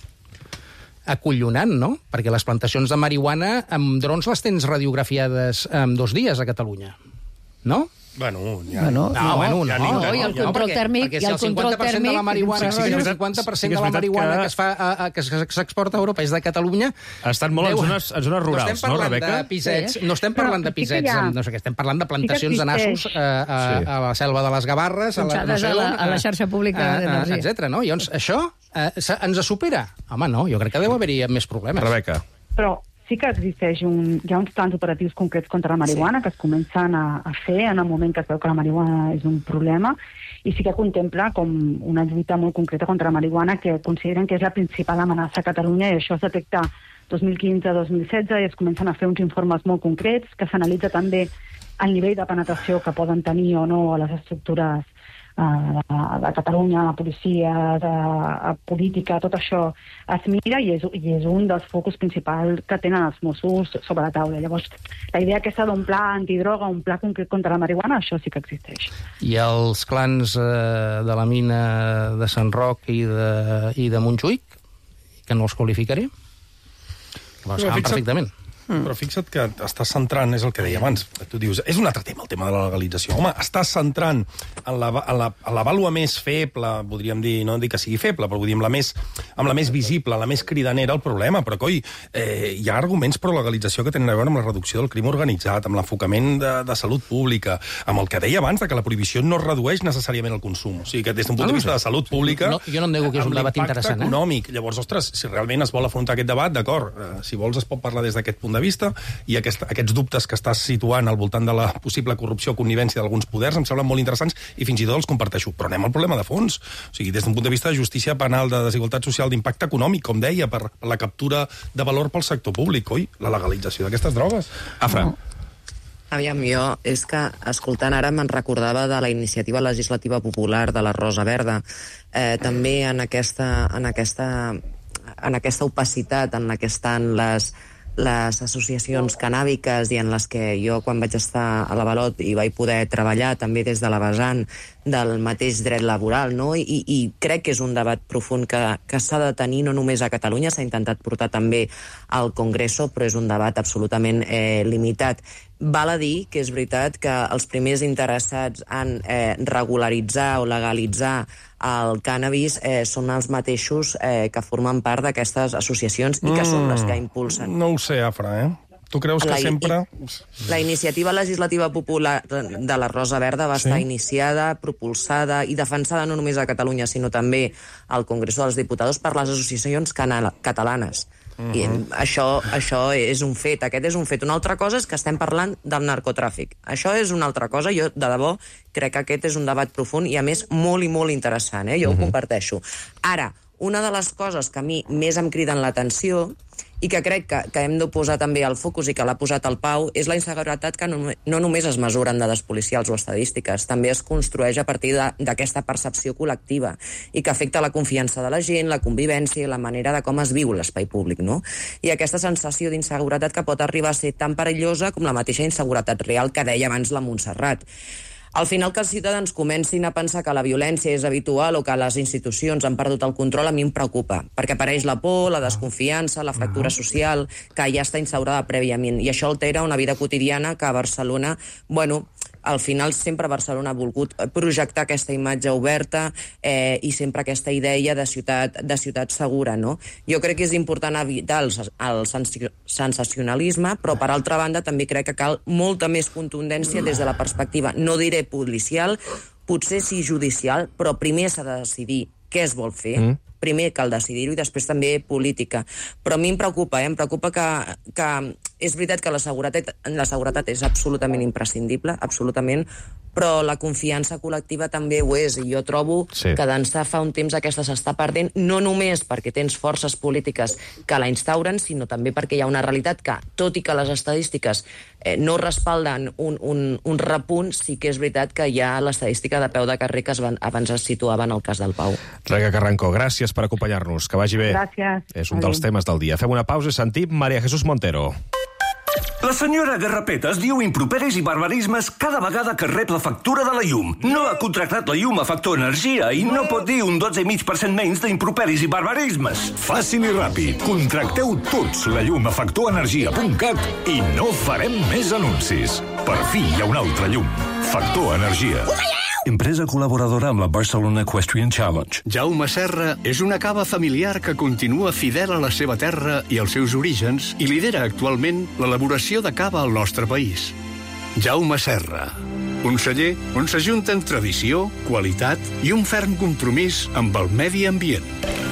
Acollonant, no? Perquè les plantacions de marihuana amb drons les tens radiografiades en dos dies a Catalunya, no? Bueno, ja... Bueno, no, no, bueno, no, no, no, i el control perquè, tèrmic, perquè i si el el cinquanta per cent de la marihuana, sí, sí, sí, el cinquanta per cent de la marihuana que, es fa, a, a, que s'exporta a Europa és de Catalunya... Estan molt en zones, en zones rurals, no, Rebeca? De pisets, sí. No estem parlant de pisets, ha... no sé què, estem parlant de plantacions sí de nassos a, a, sí. a la selva de les Gavarres, a la, no sé a, la, a la xarxa pública d'energia, etcètera. No? Llavors, això eh, ens supera? Home, no, jo crec que deu haver-hi més problemes. Rebeca. Però sí que existeix un... Hi ha uns plans operatius concrets contra la marihuana sí. que es comencen a, a fer en el moment que es veu que la marihuana és un problema, i sí que contempla com una lluita molt concreta contra la marihuana que consideren que és la principal amenaça a Catalunya, i això es detecta dos mil quinze a dos mil setze i es comencen a fer uns informes molt concrets que s'analitza també el nivell de penetració que poden tenir o no a les estructures de, de Catalunya, la policia, de, de política, tot això es mira i és, i és un dels focus principals que tenen els Mossos sobre la taula. Llavors, la idea aquesta d'un pla antidroga, un pla concret contra la marihuana, això sí que existeix. I els clans eh, de la mina de Sant Roc i de, i de Montjuïc, que no els qualificaré, que ho saben perfectament. Mm. Però fixa't que estàs centrant, és el que deia abans, tu dius, és un altre tema, el tema de la legalització. Home, estàs centrant en la, en la, en la vàlua més feble, podríem dir, no dic que sigui feble, però podríem la més, amb la més visible, la més cridanera, el problema. Però, coi, eh, hi ha arguments pro legalització que tenen a veure amb la reducció del crim organitzat, amb l'enfocament de, de salut pública, amb el que deia abans, de que la prohibició no redueix necessàriament el consum. O sigui, que des d'un punt de vista de salut pública... No, jo no em nego que és un debat interessant, eh? Econòmic. Llavors, ostres, si realment es vol afrontar aquest debat, d'acord, eh, si vols es pot parlar des d'aquest punt de vista, i aquest, aquests dubtes que estàs situant al voltant de la possible corrupció o connivència d'alguns poders em semblen molt interessants i fins i tot els comparteixo. Però anem al problema de fons. O sigui, des d'un punt de vista de justícia penal, de desigualtat social, d'impacte econòmic, com deia, per, per la captura de valor pel sector públic. Oi, la legalització d'aquestes drogues. Afra. No. Aviam, jo és que, escoltant ara, me'n recordava de la iniciativa legislativa popular de la Rosa Verda. Eh, també en aquesta, en, aquesta, en aquesta opacitat en la que estan les les associacions canàbiques i en les que jo, quan vaig estar a l'Avalot, hi vaig poder treballar també des de la vessant del mateix dret laboral, no? I, i crec que és un debat profund que, que s'ha de tenir no només a Catalunya, s'ha intentat portar també al Congreso, però és un debat absolutament eh, limitat. Val a dir que és veritat que els primers interessats en eh, regularitzar o legalitzar el cànnabis eh, són els mateixos eh, que formen part d'aquestes associacions i que mm, són les que impulsen. No ho sé, Afra, eh? Tu creus la, que sempre... La iniciativa legislativa popular de la Rosa Verda va sí? estar iniciada, propulsada i defensada no només a Catalunya, sinó també al Congreso dels Diputats per les associacions catalanes. Uh -huh. I això, això és un fet, aquest és un fet. Una altra cosa és que estem parlant del narcotràfic. Això és una altra cosa, jo de debò crec que aquest és un debat profund i a més molt i molt interessant, eh? Jo uh -huh. ho comparteixo. Ara, una de les coses que a mi més em criden l'atenció i que crec que, que hem de posar també al focus i que l'ha posat el Pau, és la inseguretat que no, no només es mesura en dades policials o estadístiques, també es construeix a partir d'aquesta percepció col·lectiva i que afecta la confiança de la gent, la convivència i la manera de com es viu l'espai públic, no? I aquesta sensació d'inseguretat que pot arribar a ser tan perillosa com la mateixa inseguretat real que deia abans la Montserrat. Al final, que els ciutadans comencin a pensar que la violència és habitual o que les institucions han perdut el control, a mi em preocupa, perquè apareix la por, la desconfiança, la fractura social, que ja està instaurada prèviament, i això altera una vida quotidiana que a Barcelona, bueno, al final sempre Barcelona ha volgut projectar aquesta imatge oberta eh, i sempre aquesta idea de ciutat, de ciutat segura, no? Jo crec que és important evitar el, el sensacionalisme, però per altra banda també crec que cal molta més contundència des de la perspectiva, no diré policial, potser sí judicial, però primer s'ha de decidir què es vol fer, mm. primer cal decidir-ho i després també política. Però a mi em preocupa, eh? em preocupa que, que és veritat que la seguretat, la seguretat és absolutament imprescindible, absolutament, però la confiança col·lectiva també ho és, i jo trobo sí. que d'ençà fa un temps aquesta s'està perdent, no només perquè tens forces polítiques que la instauren, sinó també perquè hi ha una realitat que, tot i que les estadístiques eh, no respalden un, un, un repunt, sí que és veritat que hi ha l'estadística de peu de carrer que es van, abans es situava en el cas del Pau. Rebeca Carranco, gràcies per acompanyar-nos, que vagi bé. Gràcies. És un dels temes del dia. Fem una pausa i sentim Maria Jesús Montero. La senyora Garrapetes diu improperis i barbarismes cada vegada que rep la factura de la llum. No ha contractat la llum a Factor Energia i no pot dir un dotze coma cinc per cent menys d'improperis i barbarismes. Fàcil i ràpid. Contracteu tots la llum a factor energia punt cat i no farem més anuncis. Per fi hi ha una altra llum. Factor Energia. Empresa col·laboradora amb la Barcelona Equestrian Challenge. Jaume Serra és una cava familiar que continua fidel a la seva terra i als seus orígens i lidera actualment l'elaboració de cava al nostre país. Jaume Serra, un celler on s'ajunten tradició, qualitat i un ferm compromís amb el medi ambient.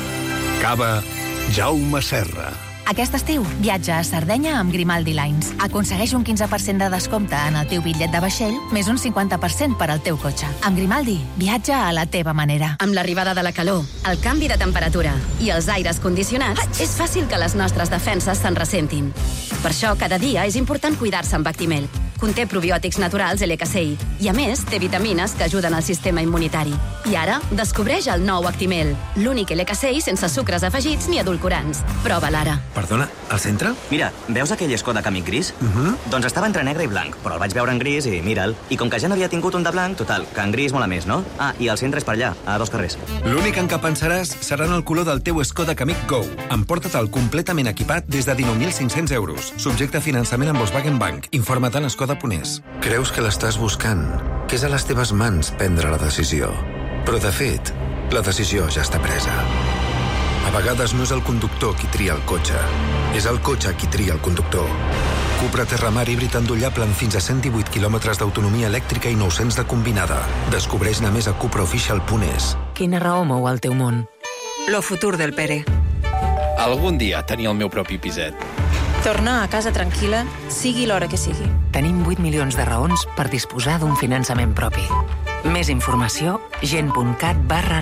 Cava Jaume Serra. Aquest estiu, viatja a Sardenya amb Grimaldi Lines. Aconsegueix un quinze per cent de descompte en el teu bitllet de vaixell, més un cinquanta per cent per al teu cotxe. Amb Grimaldi, viatja a la teva manera. Amb l'arribada de la calor, el canvi de temperatura i els aires condicionats, és fàcil que les nostres defenses se'n ressentin. Per això, cada dia és important cuidar-se amb Actimel. conté probiòtics naturals L K C I i, a més, té vitamines que ajuden al sistema immunitari. I ara, descobreix el nou Actimel, l'únic L K C I sense sucres afegits ni edulcorants. Prova-la ara. Perdona, al centre? Mira, veus aquell Skoda Kamiq gris? Uh -huh. Doncs estava entre negre i blanc, però el vaig veure en gris i mira'l. I com que ja n'havia tingut un de blanc, total, que en gris mola més, no? Ah, i el centre és per allà, a dos carrers. L'únic en què pensaràs serà en el color del teu Skoda Kamiq Go. Emporta-te'l completament equipat des de dinou mil cinc-cents euros. Subjecte a finançament amb Volkswagen Bank. Informa't a skoda punt es. Creus que l'estàs buscant, que és a les teves mans prendre la decisió. Però, de fet, la decisió ja està presa. A vegades no és el conductor qui tria el cotxe, és el cotxe qui tria el conductor. Cupra Terramar híbrid endollable amb fins a cent divuit quilòmetres d'autonomia elèctrica i nou-cents de combinada. Descobreix-ne més a cupra oficial punt es. Quina raó mou el teu món? Lo futur del Pere. Algun dia tenir el meu propi piset. Tornar a casa tranquil·la, sigui l'hora que sigui. Tenim vuit milions de raons per disposar d'un finançament propi. Més informació, gent punt cat barra